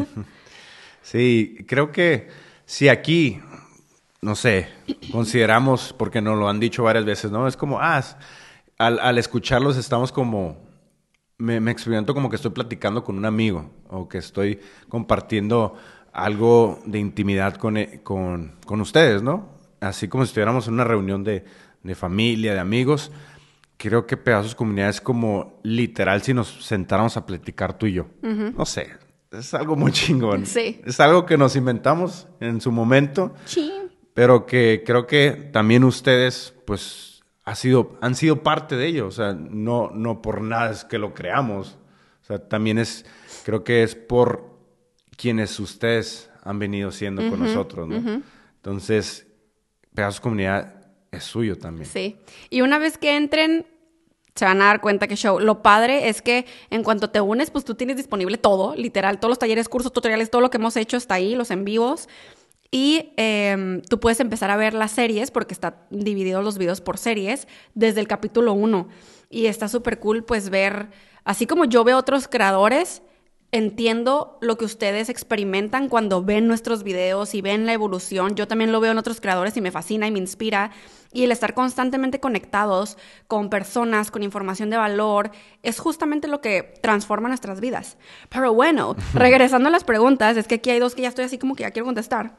Sí, creo que si aquí... no sé, consideramos, porque nos lo han dicho varias veces, ¿no? Es como, ah, al, al escucharlos estamos como, me, me experimento como que estoy platicando con un amigo o que estoy compartiendo algo de intimidad con, con, con ustedes, ¿no? Así como si estuviéramos en una reunión de, de familia, de amigos. Creo que Pegasus Comunidad es como literal si nos sentáramos a platicar tú y yo. Uh-huh. No sé, es algo muy chingón. Sí. Es algo que nos inventamos en su momento. Sí. Pero que creo que también ustedes, pues, ha sido, han sido parte de ello. O sea, no, no por nada es que lo creamos. O sea, también es, creo que es por quienes ustedes han venido siendo uh-huh, con nosotros, ¿no? Uh-huh. Entonces, Pegasus Comunidad es suyo también. Sí. Y una vez que entren, se van a dar cuenta que show. Lo padre es que en cuanto te unes, pues tú tienes disponible todo, literal. Todos los talleres, cursos, tutoriales, todo lo que hemos hecho está ahí, los en vivos. Y eh, tú puedes empezar a ver las series, porque están divididos los videos por series, desde el capítulo uno. Y está súper cool, pues, ver, así como yo veo otros creadores, entiendo lo que ustedes experimentan cuando ven nuestros videos y ven la evolución. Yo también lo veo en otros creadores y me fascina y me inspira. Y el estar constantemente conectados con personas, con información de valor, es justamente lo que transforma nuestras vidas. Pero bueno, regresando a las preguntas, es que aquí hay dos que ya estoy así como que ya quiero contestar.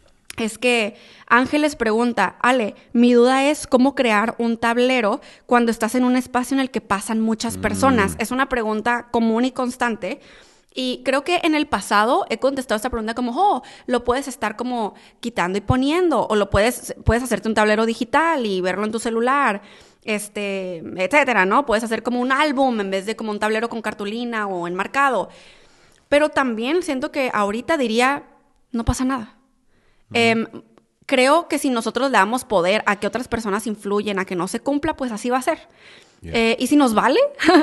Es que Ángeles pregunta, Ale, mi duda es cómo crear un tablero cuando estás en un espacio en el que pasan muchas personas. Mm. Es una pregunta común y constante. Y creo que en el pasado he contestado esta pregunta como, oh, lo puedes estar como quitando y poniendo, o lo puedes, puedes hacerte un tablero digital y verlo en tu celular, este, etcétera, ¿no? Puedes hacer como un álbum en vez de como un tablero con cartulina o enmarcado. Pero también siento que ahorita diría, no pasa nada. Uh-huh. Eh, creo que si nosotros le damos poder a que otras personas influyen, a que no se cumpla, pues así va a ser. Yeah. Eh, y si nos vale,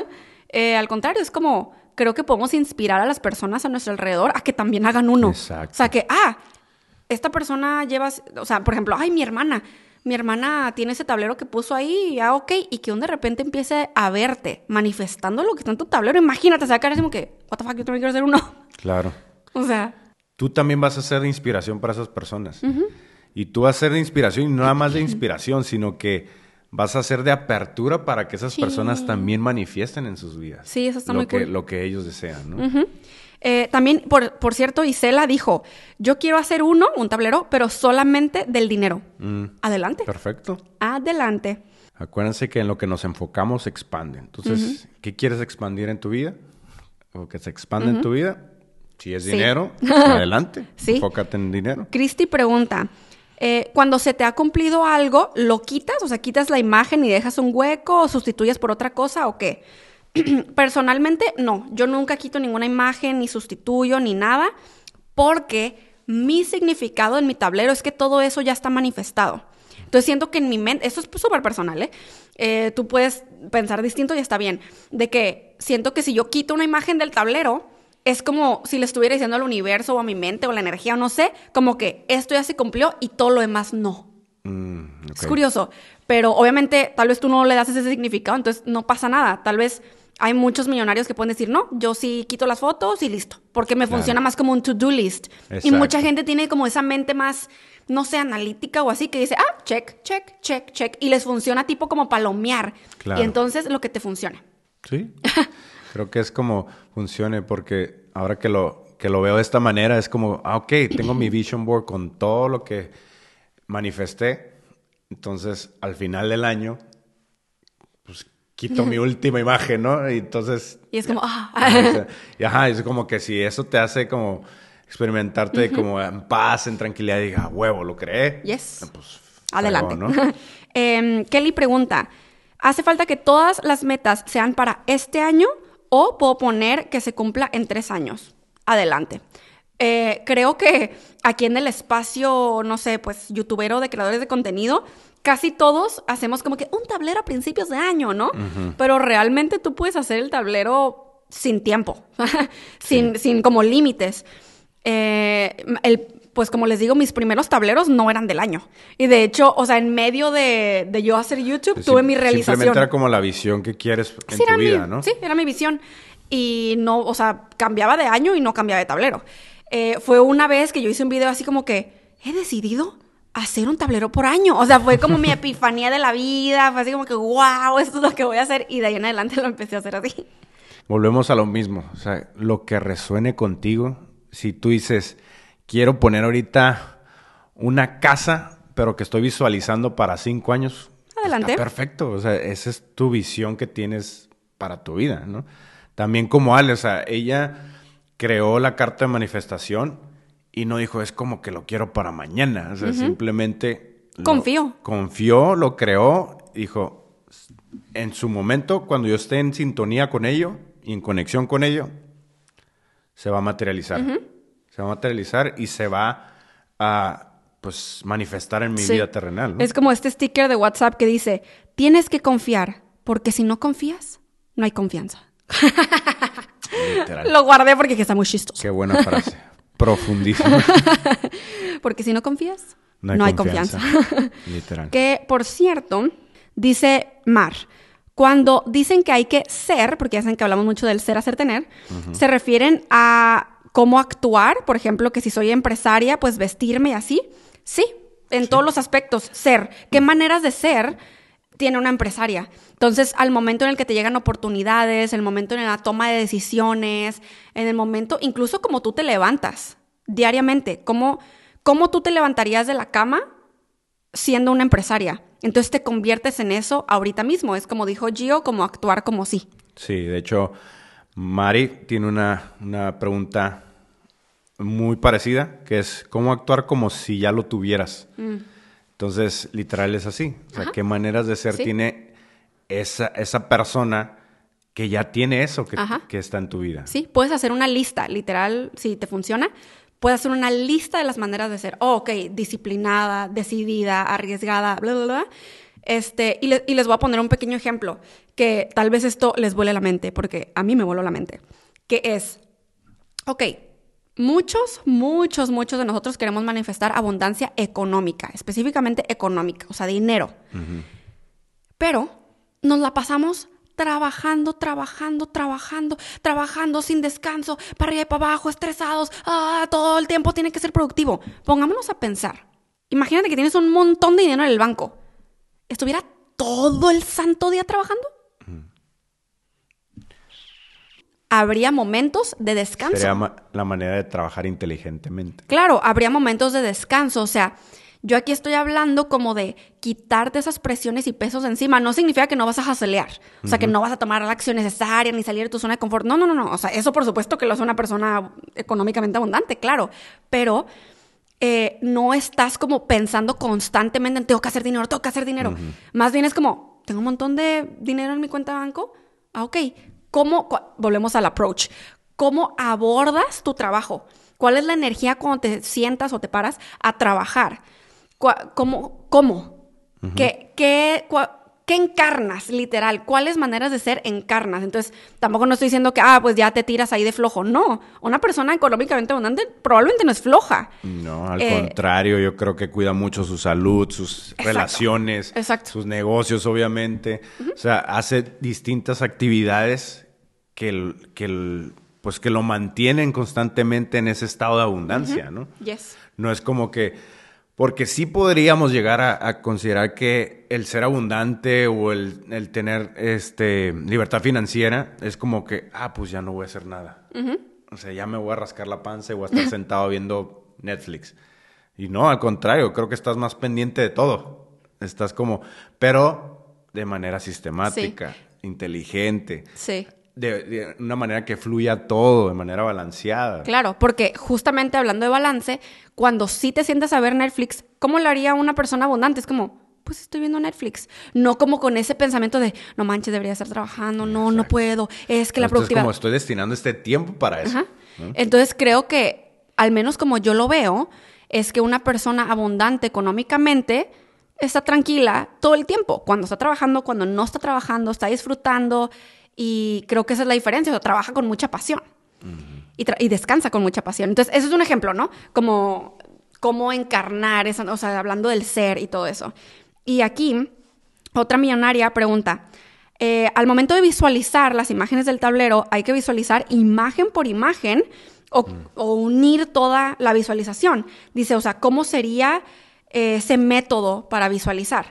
eh, al contrario, es como... Creo que podemos inspirar a las personas a nuestro alrededor a que también hagan uno. Exacto. O sea, que, ah, esta persona lleva... O sea, por ejemplo, ay, mi hermana. Mi hermana tiene ese tablero que puso ahí, ah, ok. Y que un de repente empiece a verte manifestando lo que está en tu tablero. Imagínate, o sea, que como que, what the fuck, yo también quiero hacer uno. Claro. O sea... Tú también vas a ser de inspiración para esas personas. Uh-huh. Y tú vas a ser de inspiración, y no nada más de inspiración, sino que... vas a ser de apertura para que esas sí. personas también manifiesten en sus vidas. Sí, eso está lo muy que, cool. Lo que ellos desean, ¿no? Uh-huh. Eh, también, por, por cierto, Isela dijo, yo quiero hacer uno, un tablero, pero solamente del dinero. Mm. Adelante. Perfecto. Adelante. Acuérdense que en lo que nos enfocamos se expande. Entonces, uh-huh. ¿qué quieres expandir en tu vida? ¿O que se expande uh-huh. en tu vida? Si es sí. dinero, adelante. Sí. Enfócate en dinero. Cristi pregunta... Eh, cuando se te ha cumplido algo, ¿lo quitas? O sea, ¿quitas la imagen y dejas un hueco o sustituyes por otra cosa o qué? Personalmente, no. Yo nunca quito ninguna imagen, ni sustituyo, ni nada, porque mi significado en mi tablero es que todo eso ya está manifestado. Entonces siento que en mi mente, esto es súper personal, ¿eh? ¿eh? Tú puedes pensar distinto y está bien. De que siento que si yo quito una imagen del tablero... Es como si le estuviera diciendo al universo o a mi mente o a la energía, o no sé, como que esto ya se cumplió y todo lo demás no. Mm, okay. Es curioso, pero obviamente tal vez tú no le das ese significado, entonces no pasa nada. Tal vez hay muchos millonarios que pueden decir, no, yo sí quito las fotos y listo, porque me claro. funciona más como un to-do list. Exacto. Y mucha gente tiene como esa mente más, no sé, analítica o así, que dice, ah, check, check, check, check, y les funciona tipo como palomear. Claro. Y entonces lo que te funciona. Sí. Creo que es como funcione porque ahora que lo, que lo veo de esta manera es como, ah, ok, tengo mi vision board con todo lo que manifesté. Entonces, al final del año, pues quito mi última imagen, ¿no? Y entonces... Y es como, ah. Ajá, y ajá, es como que si eso te hace como experimentarte uh-huh. como en paz, en tranquilidad, y diga, huevo, lo creé. Yes. Pues, adelante. Fregón, ¿no? eh, Kelly pregunta, ¿hace falta que todas las metas sean para este año? O puedo poner que se cumpla en tres años. Adelante. Eh, creo que aquí en el espacio, no sé, pues, youtubero de creadores de contenido, casi todos hacemos como que un tablero a principios de año, ¿no? Uh-huh. Pero realmente tú puedes hacer el tablero sin tiempo, sin, sí. sin como límites. Eh, el... Pues como les digo, mis primeros tableros no eran del año. Y de hecho, o sea, en medio de, de yo hacer YouTube, pues tuve sí, mi realización. Simplemente era como la visión que quieres en sí, tu vida, mi, ¿no? Sí, era mi visión. Y no, o sea, cambiaba de año y no cambiaba de tablero. Eh, fue una vez que yo hice un video así como que, he decidido hacer un tablero por año. O sea, fue como mi epifanía de la vida. Fue así como que, wow, esto es lo que voy a hacer. Y de ahí en adelante lo empecé a hacer así. Volvemos a lo mismo. O sea, lo que resuene contigo, si tú dices... Quiero poner ahorita una casa, pero que estoy visualizando para cinco años. Adelante. Está perfecto. O sea, esa es tu visión que tienes para tu vida, ¿no? También como Ale, o sea, ella creó la carta de manifestación y no dijo, es como que lo quiero para mañana. O sea, uh-huh. simplemente... Confió. Lo, confió, lo creó, dijo, en su momento, cuando yo esté en sintonía con ello y en conexión con ello, se va a materializar. Uh-huh. Se va a materializar y se va a, pues, manifestar en mi sí. vida terrenal, ¿no? Es como este sticker de WhatsApp que dice, tienes que confiar, porque si no confías, no hay confianza. Literal. Lo guardé porque está muy chistoso. Qué buena frase. Profundísima. Porque si no confías, no hay, no hay confianza. confianza. Literal. Que, por cierto, dice Mar, Cuando dicen que hay que ser, porque ya saben que hablamos mucho del ser, hacer, tener, uh-huh. se refieren a cómo actuar, por ejemplo, que si soy empresaria, pues vestirme y así. Sí, en sí. todos los aspectos, ser. ¿Qué maneras de ser tiene una empresaria? Entonces, al momento en el que te llegan oportunidades, el momento en la toma de decisiones, en el momento, incluso como tú te levantas diariamente, cómo, cómo tú te levantarías de la cama siendo una empresaria. Entonces te conviertes en eso ahorita mismo. Es como dijo Gio, como actuar como sí. Sí, de hecho, Mari tiene una, una pregunta muy parecida, que es ¿cómo actuar como si ya lo tuvieras? Mm. Entonces, literal es así. O sea, Ajá. ¿qué maneras de ser sí. tiene esa, esa persona que ya tiene eso que, que está en tu vida? Sí, puedes hacer una lista, literal, si te funciona. Puedes hacer una lista de las maneras de ser. Oh, ok, disciplinada, decidida, arriesgada, bla, bla, bla. Este, y, le, y les voy a poner un pequeño ejemplo que tal vez esto les vuele la mente, porque a mí me voló la mente. Que es, ok, muchos, muchos, muchos de nosotros queremos manifestar abundancia económica, específicamente económica, o sea, dinero. Uh-huh. Pero nos la pasamos trabajando, trabajando, trabajando, trabajando sin descanso, para arriba y para abajo, estresados, ah, todo el tiempo tiene que ser productivo. Pongámonos a pensar. Imagínate que tienes un montón de dinero en el banco. ¿Estuviera todo el santo día trabajando? Mm. Habría momentos de descanso. Sería ma- la manera de trabajar inteligentemente. Claro, habría momentos de descanso, o sea... Yo aquí estoy hablando como de quitarte esas presiones y pesos de encima. No significa que no vas a hustlear. O sea, uh-huh. que no vas a tomar la acción necesaria ni salir de tu zona de confort. No, no, no, no. O sea, eso por supuesto que lo hace una persona económicamente abundante, claro. Pero eh, no estás como pensando constantemente en tengo que hacer dinero, tengo que hacer dinero. Uh-huh. Más bien es como, tengo un montón de dinero en mi cuenta de banco. Ah, ok. ¿Cómo? Cu- volvemos al approach. ¿Cómo abordas tu trabajo? ¿Cuál es la energía cuando te sientas o te paras a trabajar? ¿Cómo? ¿Cómo? Uh-huh. ¿Qué, qué, cua, ¿Qué encarnas, literal? ¿Cuáles maneras de ser encarnas? Entonces, tampoco no estoy diciendo que, ah, pues ya te tiras ahí de flojo. No, una persona económicamente abundante probablemente no es floja. No, al eh, contrario, yo creo que cuida mucho su salud, sus exacto, relaciones, exacto. sus negocios, obviamente. Uh-huh. O sea, hace distintas actividades que, el, que, el, pues que lo mantienen constantemente en ese estado de abundancia, uh-huh. ¿no? Yes. No es como que... Porque sí podríamos llegar a, a considerar que el ser abundante o el, el tener este, libertad financiera es como que, ah, pues ya no voy a hacer nada. Uh-huh. O sea, ya me voy a rascar la panza y voy a estar sentado viendo Netflix. Y no, al contrario, creo que estás más pendiente de todo. Estás como, pero de manera sistemática, sí. inteligente. Sí. De, de una manera que fluya todo, de manera balanceada. Claro, porque justamente hablando de balance, cuando sí te sientes a ver Netflix, ¿cómo lo haría una persona abundante? Es como, pues estoy viendo Netflix. No como con ese pensamiento de, no manches, debería estar trabajando, no, Exacto. no puedo, es que la productividad... como estoy destinando este tiempo para eso. ¿No? Entonces creo que, al menos como yo lo veo, es que una persona abundante económicamente está tranquila todo el tiempo. Cuando está trabajando, cuando no está trabajando, está disfrutando... Y creo que esa es la diferencia, o sea, trabaja con mucha pasión uh-huh. y, tra- y descansa con mucha pasión. Entonces, eso es un ejemplo, ¿no? Como cómo encarnar, esa, o sea, hablando del ser y todo eso. Y aquí, otra millonaria pregunta, eh, al momento de visualizar las imágenes del tablero, ¿hay que visualizar imagen por imagen o, uh-huh. o unir toda la visualización? Dice, o sea, ¿cómo sería eh, ese método para visualizar?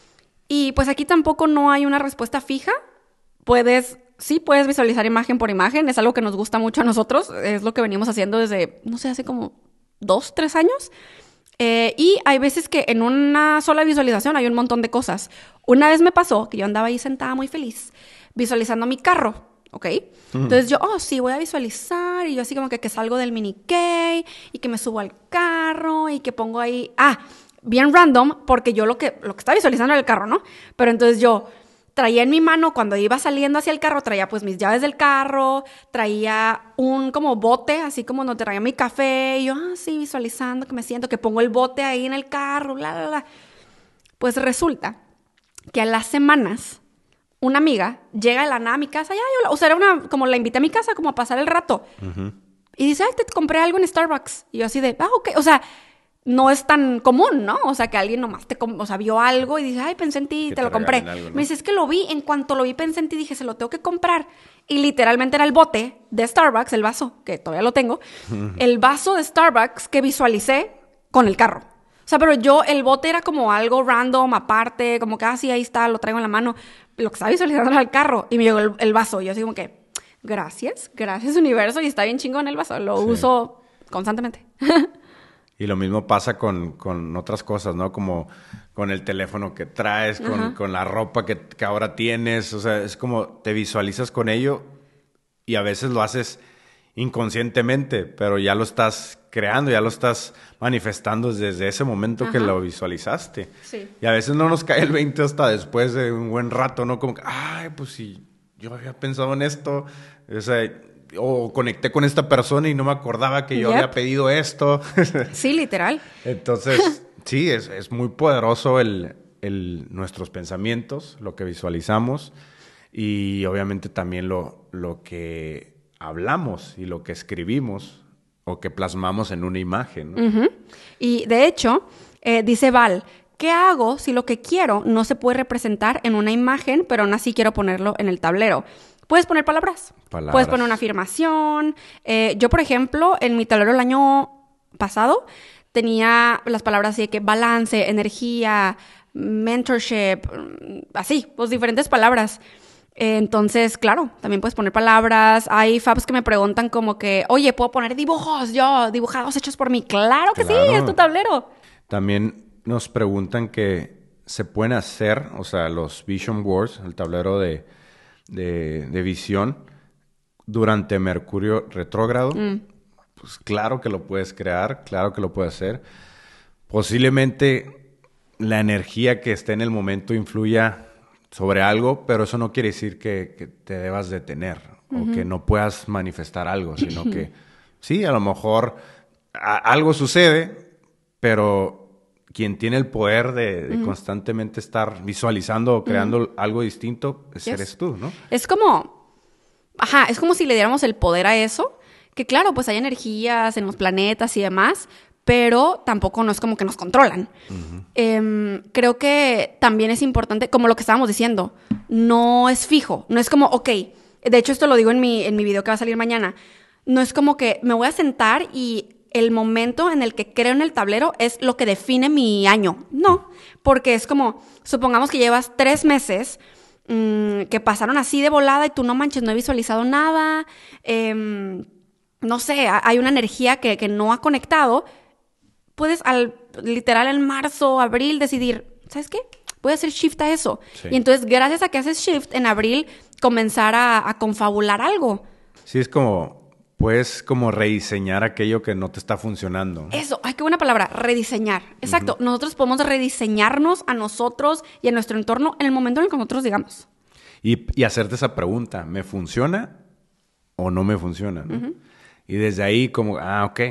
Y pues aquí tampoco no hay una respuesta fija. Puedes, sí puedes visualizar imagen por imagen, es algo que nos gusta mucho a nosotros, es lo que venimos haciendo desde, no sé, hace como dos, tres años. Eh, y hay veces que en una sola visualización hay un montón de cosas. Una vez me pasó que yo andaba ahí sentada muy feliz, visualizando mi carro, ¿ok? Mm. Entonces yo, oh, sí, voy a visualizar, y yo así como que, que salgo del mini Kei, y que me subo al carro, y que pongo ahí, ah, bien random, porque yo lo que, lo que estaba visualizando era el carro, ¿no? Pero entonces yo... Traía en mi mano, cuando iba saliendo hacia el carro, traía pues mis llaves del carro, traía un como bote, así como donde traía mi café, y yo, ah, sí, visualizando que me siento, que pongo el bote ahí en el carro, bla, bla, bla. Pues resulta que a las semanas, una amiga llega de la nada a mi casa, ya, yo, o sea, era una, como la invité a mi casa, como a pasar el rato, uh-huh. y dice, ay, te compré algo en Starbucks, y yo así de, ah, ok, o sea, no es tan común, ¿no? O sea, que alguien nomás te, o sea, vio algo y dice, ay, pensé en ti y te, te lo compré. Algo, ¿no? Me dice, es que lo vi, en cuanto lo vi pensé en ti, dije, se lo tengo que comprar. Y literalmente era el bote de Starbucks, el vaso, que todavía lo tengo, el vaso de Starbucks que visualicé con el carro. O sea, pero yo, el bote era como algo random, aparte, como que así, ah, sí, ahí está, lo traigo en la mano. Lo que estaba visualizando era el carro y me llegó el, el vaso. Y yo así como que, gracias, gracias universo, y está bien chingón el vaso. Lo sí. uso constantemente. Y lo mismo pasa con, con otras cosas, ¿no? Como con el teléfono que traes, con, con la ropa que, que ahora tienes. O sea, es como te visualizas con ello y a veces lo haces inconscientemente, pero ya lo estás creando, ya lo estás manifestando desde ese momento Ajá. que lo visualizaste. Sí. Y a veces no nos cae el veinte hasta después de un buen rato, ¿no? Como que, ay, pues sí, yo había pensado en esto, o sea... o conecté con esta persona y no me acordaba que yo yep. había pedido esto. Sí, literal. Entonces, sí, es, es muy poderoso el, el, nuestros pensamientos, lo que visualizamos y obviamente también lo, lo que hablamos y lo que escribimos o que plasmamos en una imagen, ¿no? Uh-huh. Y de hecho, eh, dice Val, ¿qué hago si lo que quiero no se puede representar en una imagen, pero aún así quiero ponerlo en el tablero? Puedes poner palabras. palabras. Puedes poner una afirmación. Eh, yo, por ejemplo, en mi tablero el año pasado tenía las palabras así de que balance, energía, mentorship, así, pues diferentes palabras. Eh, entonces, claro, también puedes poner palabras. Hay fabs que me preguntan como que, oye, ¿puedo poner dibujos yo, dibujados hechos por mí? ¡Claro que claro. sí! Es tu tablero. También nos preguntan que se pueden hacer, o sea, los vision boards, el tablero de... De, de visión durante Mercurio retrógrado, mm. pues claro que lo puedes crear, claro que lo puedes hacer. Posiblemente la energía que esté en el momento influya sobre algo, pero eso no quiere decir que, que te debas detener uh-huh. o que no puedas manifestar algo, sino que sí, a lo mejor a, algo sucede, pero... quien tiene el poder de, de mm. constantemente estar visualizando o creando mm. algo distinto, yes. eres tú, ¿no? Es como, ajá, es como si le diéramos el poder a eso, que claro, pues hay energías en los planetas y demás, pero tampoco no es como que nos controlan. Uh-huh. Eh, creo que también es importante, como lo que estábamos diciendo, no es fijo, no es como, ok, de hecho esto lo digo en mi, en mi video que va a salir mañana, no es como que me voy a sentar y... el momento en el que creo en el tablero es lo que define mi año. No, porque es como, supongamos que llevas tres meses mmm, que pasaron así de volada y tú no manches, no he visualizado nada, eh, no sé, hay una energía que, que no ha conectado. Puedes, al literal en marzo, abril, decidir, ¿sabes qué? Voy a hacer shift a eso. Sí. Y entonces, gracias a que haces shift, en abril, comenzar a, a confabular algo. Sí, es como... puedes como rediseñar aquello que no te está funcionando. Eso, ay, qué buena palabra, rediseñar. Exacto, uh-huh. nosotros podemos rediseñarnos a nosotros y a nuestro entorno en el momento en el que nosotros digamos. Y, y hacerte esa pregunta, ¿me funciona o no me funciona? ¿No? Uh-huh. Y desde ahí como, ah, ok,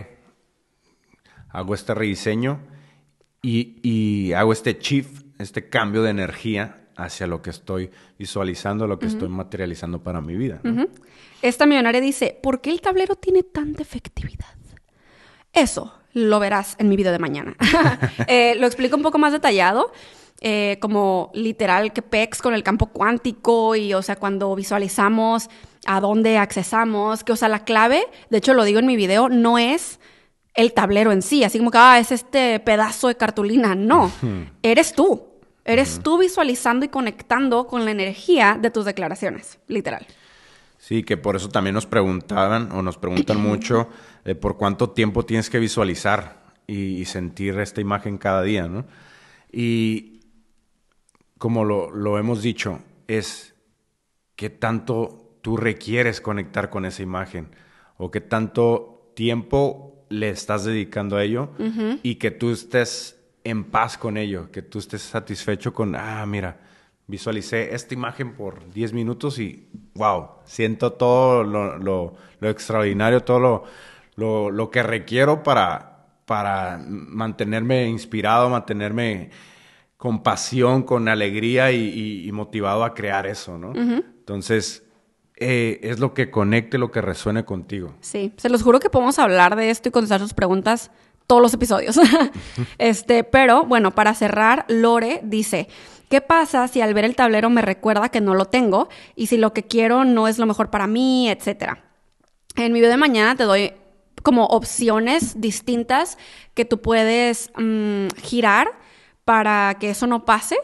hago este rediseño y, y hago este shift, este cambio de energía hacia lo que estoy visualizando, lo que uh-huh. estoy materializando para mi vida, ¿no? Uh-huh. Esta millonaria dice, ¿por qué el tablero tiene tanta efectividad? Eso lo verás en mi video de mañana. eh, lo explico un poco más detallado, eh, como literal que pex con el campo cuántico y, o sea, cuando visualizamos a dónde accesamos, que, o sea, la clave, de hecho lo digo en mi video, no es el tablero en sí, así como que, ah, es este pedazo de cartulina. No, uh-huh. eres tú. Eres uh-huh. tú visualizando y conectando con la energía de tus declaraciones, literal. Sí, que por eso también nos preguntaban o nos preguntan mucho eh, por cuánto tiempo tienes que visualizar y, y sentir esta imagen cada día, ¿no? Y como lo, lo hemos dicho, es qué tanto tú requieres conectar con esa imagen o qué tanto tiempo le estás dedicando a ello uh-huh. y que tú estés en paz con ello, que tú estés satisfecho con, ah, mira, visualicé esta imagen por diez minutos y, wow, siento todo lo, lo, lo extraordinario, todo lo, lo, lo que requiero para, para mantenerme inspirado, mantenerme con pasión, con alegría y, y, y motivado a crear eso, ¿no? Uh-huh. Entonces, eh, es lo que conecte, lo que resuene contigo. Sí, se los juro que podemos hablar de esto y contestar sus preguntas todos los episodios. este, pero bueno, para cerrar, Lore dice, ¿qué pasa si al ver el tablero me recuerda que no lo tengo y si lo que quiero no es lo mejor para mí, etcétera? En mi video de mañana te doy como opciones distintas que tú puedes um, girar para que eso no pase,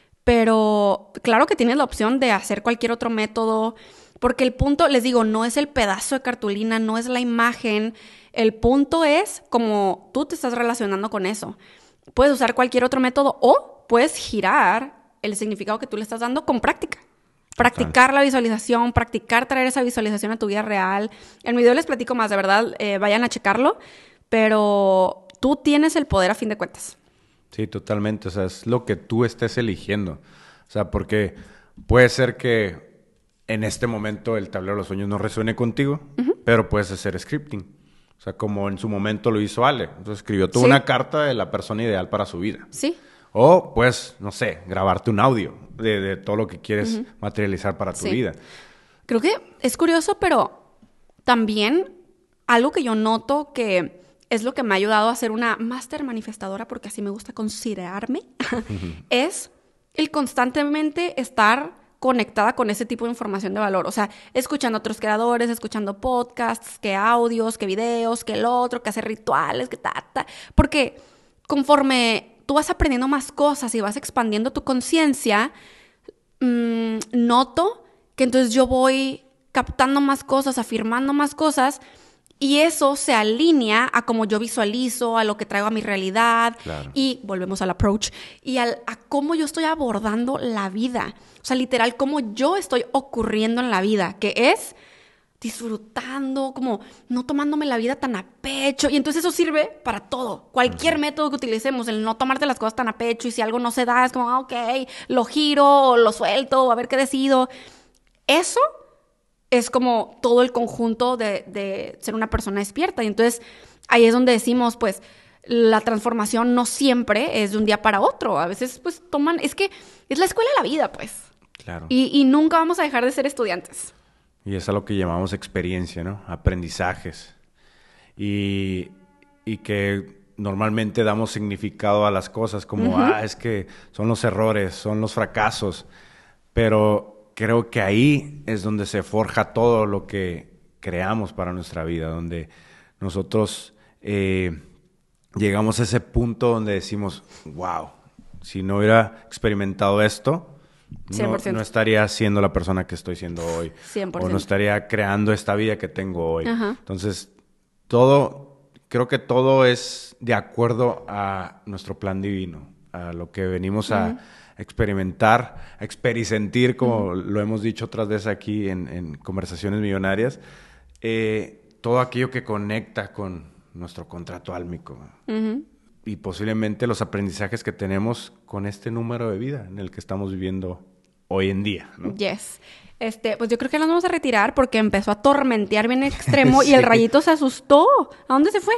pero claro que tienes la opción de hacer cualquier otro método, porque el punto, les digo, no es el pedazo de cartulina, no es la imagen, el punto es como tú te estás relacionando con eso. Puedes usar cualquier otro método o puedes girar el significado que tú le estás dando con práctica. Practicar la visualización, practicar traer esa visualización a tu vida real. En mi video les platico más, de verdad, eh, vayan a checarlo, pero tú tienes el poder a fin de cuentas. Sí, totalmente. O sea, es lo que tú estés eligiendo. O sea, porque puede ser que en este momento el tablero de los sueños no resuene contigo, uh-huh. pero puedes hacer scripting. O sea, como en su momento lo hizo Ale. Entonces escribió toda sí. una carta de la persona ideal para su vida. Sí. O, pues, no sé, grabarte un audio de, de todo lo que quieres uh-huh. materializar para tu sí. vida. Creo que es curioso, pero también algo que yo noto que es lo que me ha ayudado a ser una máster manifestadora, porque así me gusta considerarme, uh-huh. es el constantemente estar conectada con ese tipo de información de valor. O sea, escuchando a otros creadores, escuchando podcasts, que audios, que videos, que el otro, que hacer rituales, que ta, ta. Porque conforme tú vas aprendiendo más cosas y vas expandiendo tu conciencia, mmm, noto que entonces yo voy captando más cosas, afirmando más cosas, y eso se alinea a cómo yo visualizo, a lo que traigo a mi realidad, claro. y volvemos al approach, y al, a cómo yo estoy abordando la vida. O sea, literal, cómo yo estoy ocurriendo en la vida, que es disfrutando, como no tomándome la vida tan a pecho. Y entonces eso sirve para todo. Cualquier uh-huh. método que utilicemos, el no tomarte las cosas tan a pecho, y si algo no se da, es como, ah, ok, lo giro, o lo suelto, o a ver qué decido. Eso es como todo el conjunto de, de ser una persona despierta. Y entonces ahí es donde decimos, pues, la transformación no siempre es de un día para otro. A veces, pues, toman... Es que es la escuela de la vida, pues. Claro. Y, y nunca vamos a dejar de ser estudiantes. Y es a lo que llamamos experiencia, ¿no? Aprendizajes. Y, y que normalmente damos significado a las cosas como, uh-huh. ah, es que son los errores, son los fracasos. Pero creo que ahí es donde se forja todo lo que creamos para nuestra vida, donde nosotros eh, llegamos a ese punto donde decimos, wow, si no hubiera experimentado esto, No, no estaría siendo la persona que estoy siendo hoy. cien por ciento. O no estaría creando esta vida que tengo hoy. Ajá. Entonces, todo, creo que todo es de acuerdo a nuestro plan divino, a lo que venimos uh-huh. a experimentar, a experisentir, como uh-huh. lo hemos dicho otras veces aquí en, en Conversaciones Millonarias, eh, todo aquello que conecta con nuestro contrato álmico. Uh-huh. Y posiblemente los aprendizajes que tenemos con este número de vida en el que estamos viviendo hoy en día, ¿no? Yes. Este, pues yo creo que nos vamos a retirar porque empezó a tormentear bien extremo sí. y el rayito se asustó. ¿A dónde se fue?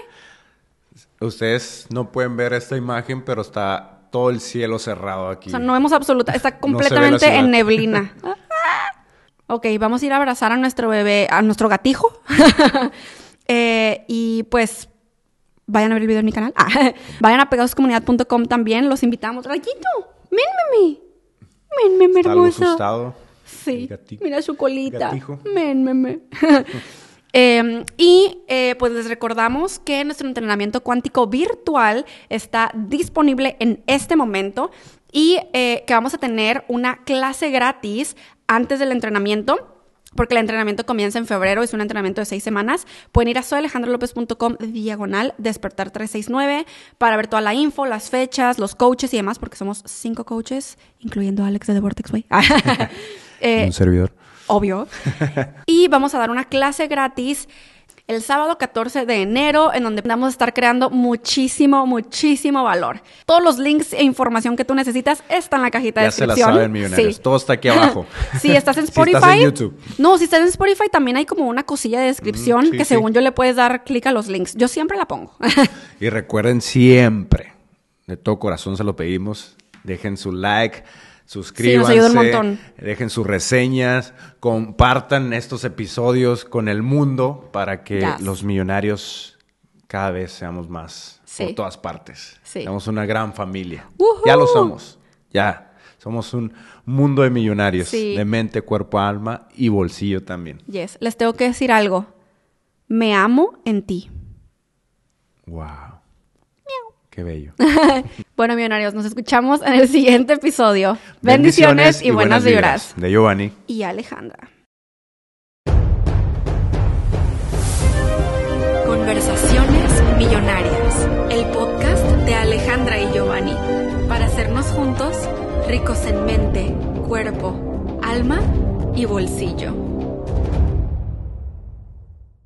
Ustedes no pueden ver esta imagen, pero está todo el cielo cerrado aquí. O sea, no vemos absoluta... Está completamente no en neblina. Ok, vamos a ir a abrazar a nuestro bebé, a nuestro gatijo. eh, y pues... Vayan a ver el video en mi canal. Ah, vayan a pegadoscomunidad punto com también. Los invitamos. ¡Rayito! ¡Ven, meme! ¡Ven, meme hermoso! Está algo asustado. Sí. Mira su colita. Gatijo. ¡Ven, meme! eh, y eh, pues les recordamos que nuestro entrenamiento cuántico virtual está disponible en este momento y eh, que vamos a tener una clase gratis antes del entrenamiento. Porque el entrenamiento comienza en febrero, es un entrenamiento de seis semanas. Pueden ir a soy alejandra lopez punto com diagonal despertar trescientos sesenta y nueve para ver toda la info, las fechas, los coaches y demás, porque somos cinco coaches, incluyendo a Alex de The Vortex Way. eh, un servidor. Obvio. Y vamos a dar una clase gratis el sábado catorce de enero, en donde vamos a estar creando muchísimo, muchísimo valor. Todos los links e información que tú necesitas están en la cajita de ya descripción. Ya se la saben, millonarios. Sí. Todo está aquí abajo. Si estás en Spotify... si estás en YouTube. No, si estás en Spotify también hay como una cosilla de descripción mm, sí, que según sí. yo le puedes dar clic a los links. Yo siempre la pongo. Y recuerden siempre, de todo corazón se lo pedimos, dejen su like... Suscríbanse, sí, nos ayuda un montón. Dejen sus reseñas, compartan estos episodios con el mundo para que yes. los millonarios cada vez seamos más Sí. por todas partes. Sí. Somos una gran familia. ¡Woohoo! Ya lo somos. Ya. Somos un mundo de millonarios. Sí. De mente, cuerpo, alma y bolsillo también. Yes. Les tengo que decir algo. Me amo en ti. Wow. Qué bello. Bueno, millonarios, nos escuchamos en el siguiente episodio. Bendiciones, y, buenas vibras. De Giovanni. Y Alejandra. Conversaciones Millonarias, el podcast de Alejandra y Giovanni, para hacernos juntos ricos en mente, cuerpo, alma y bolsillo.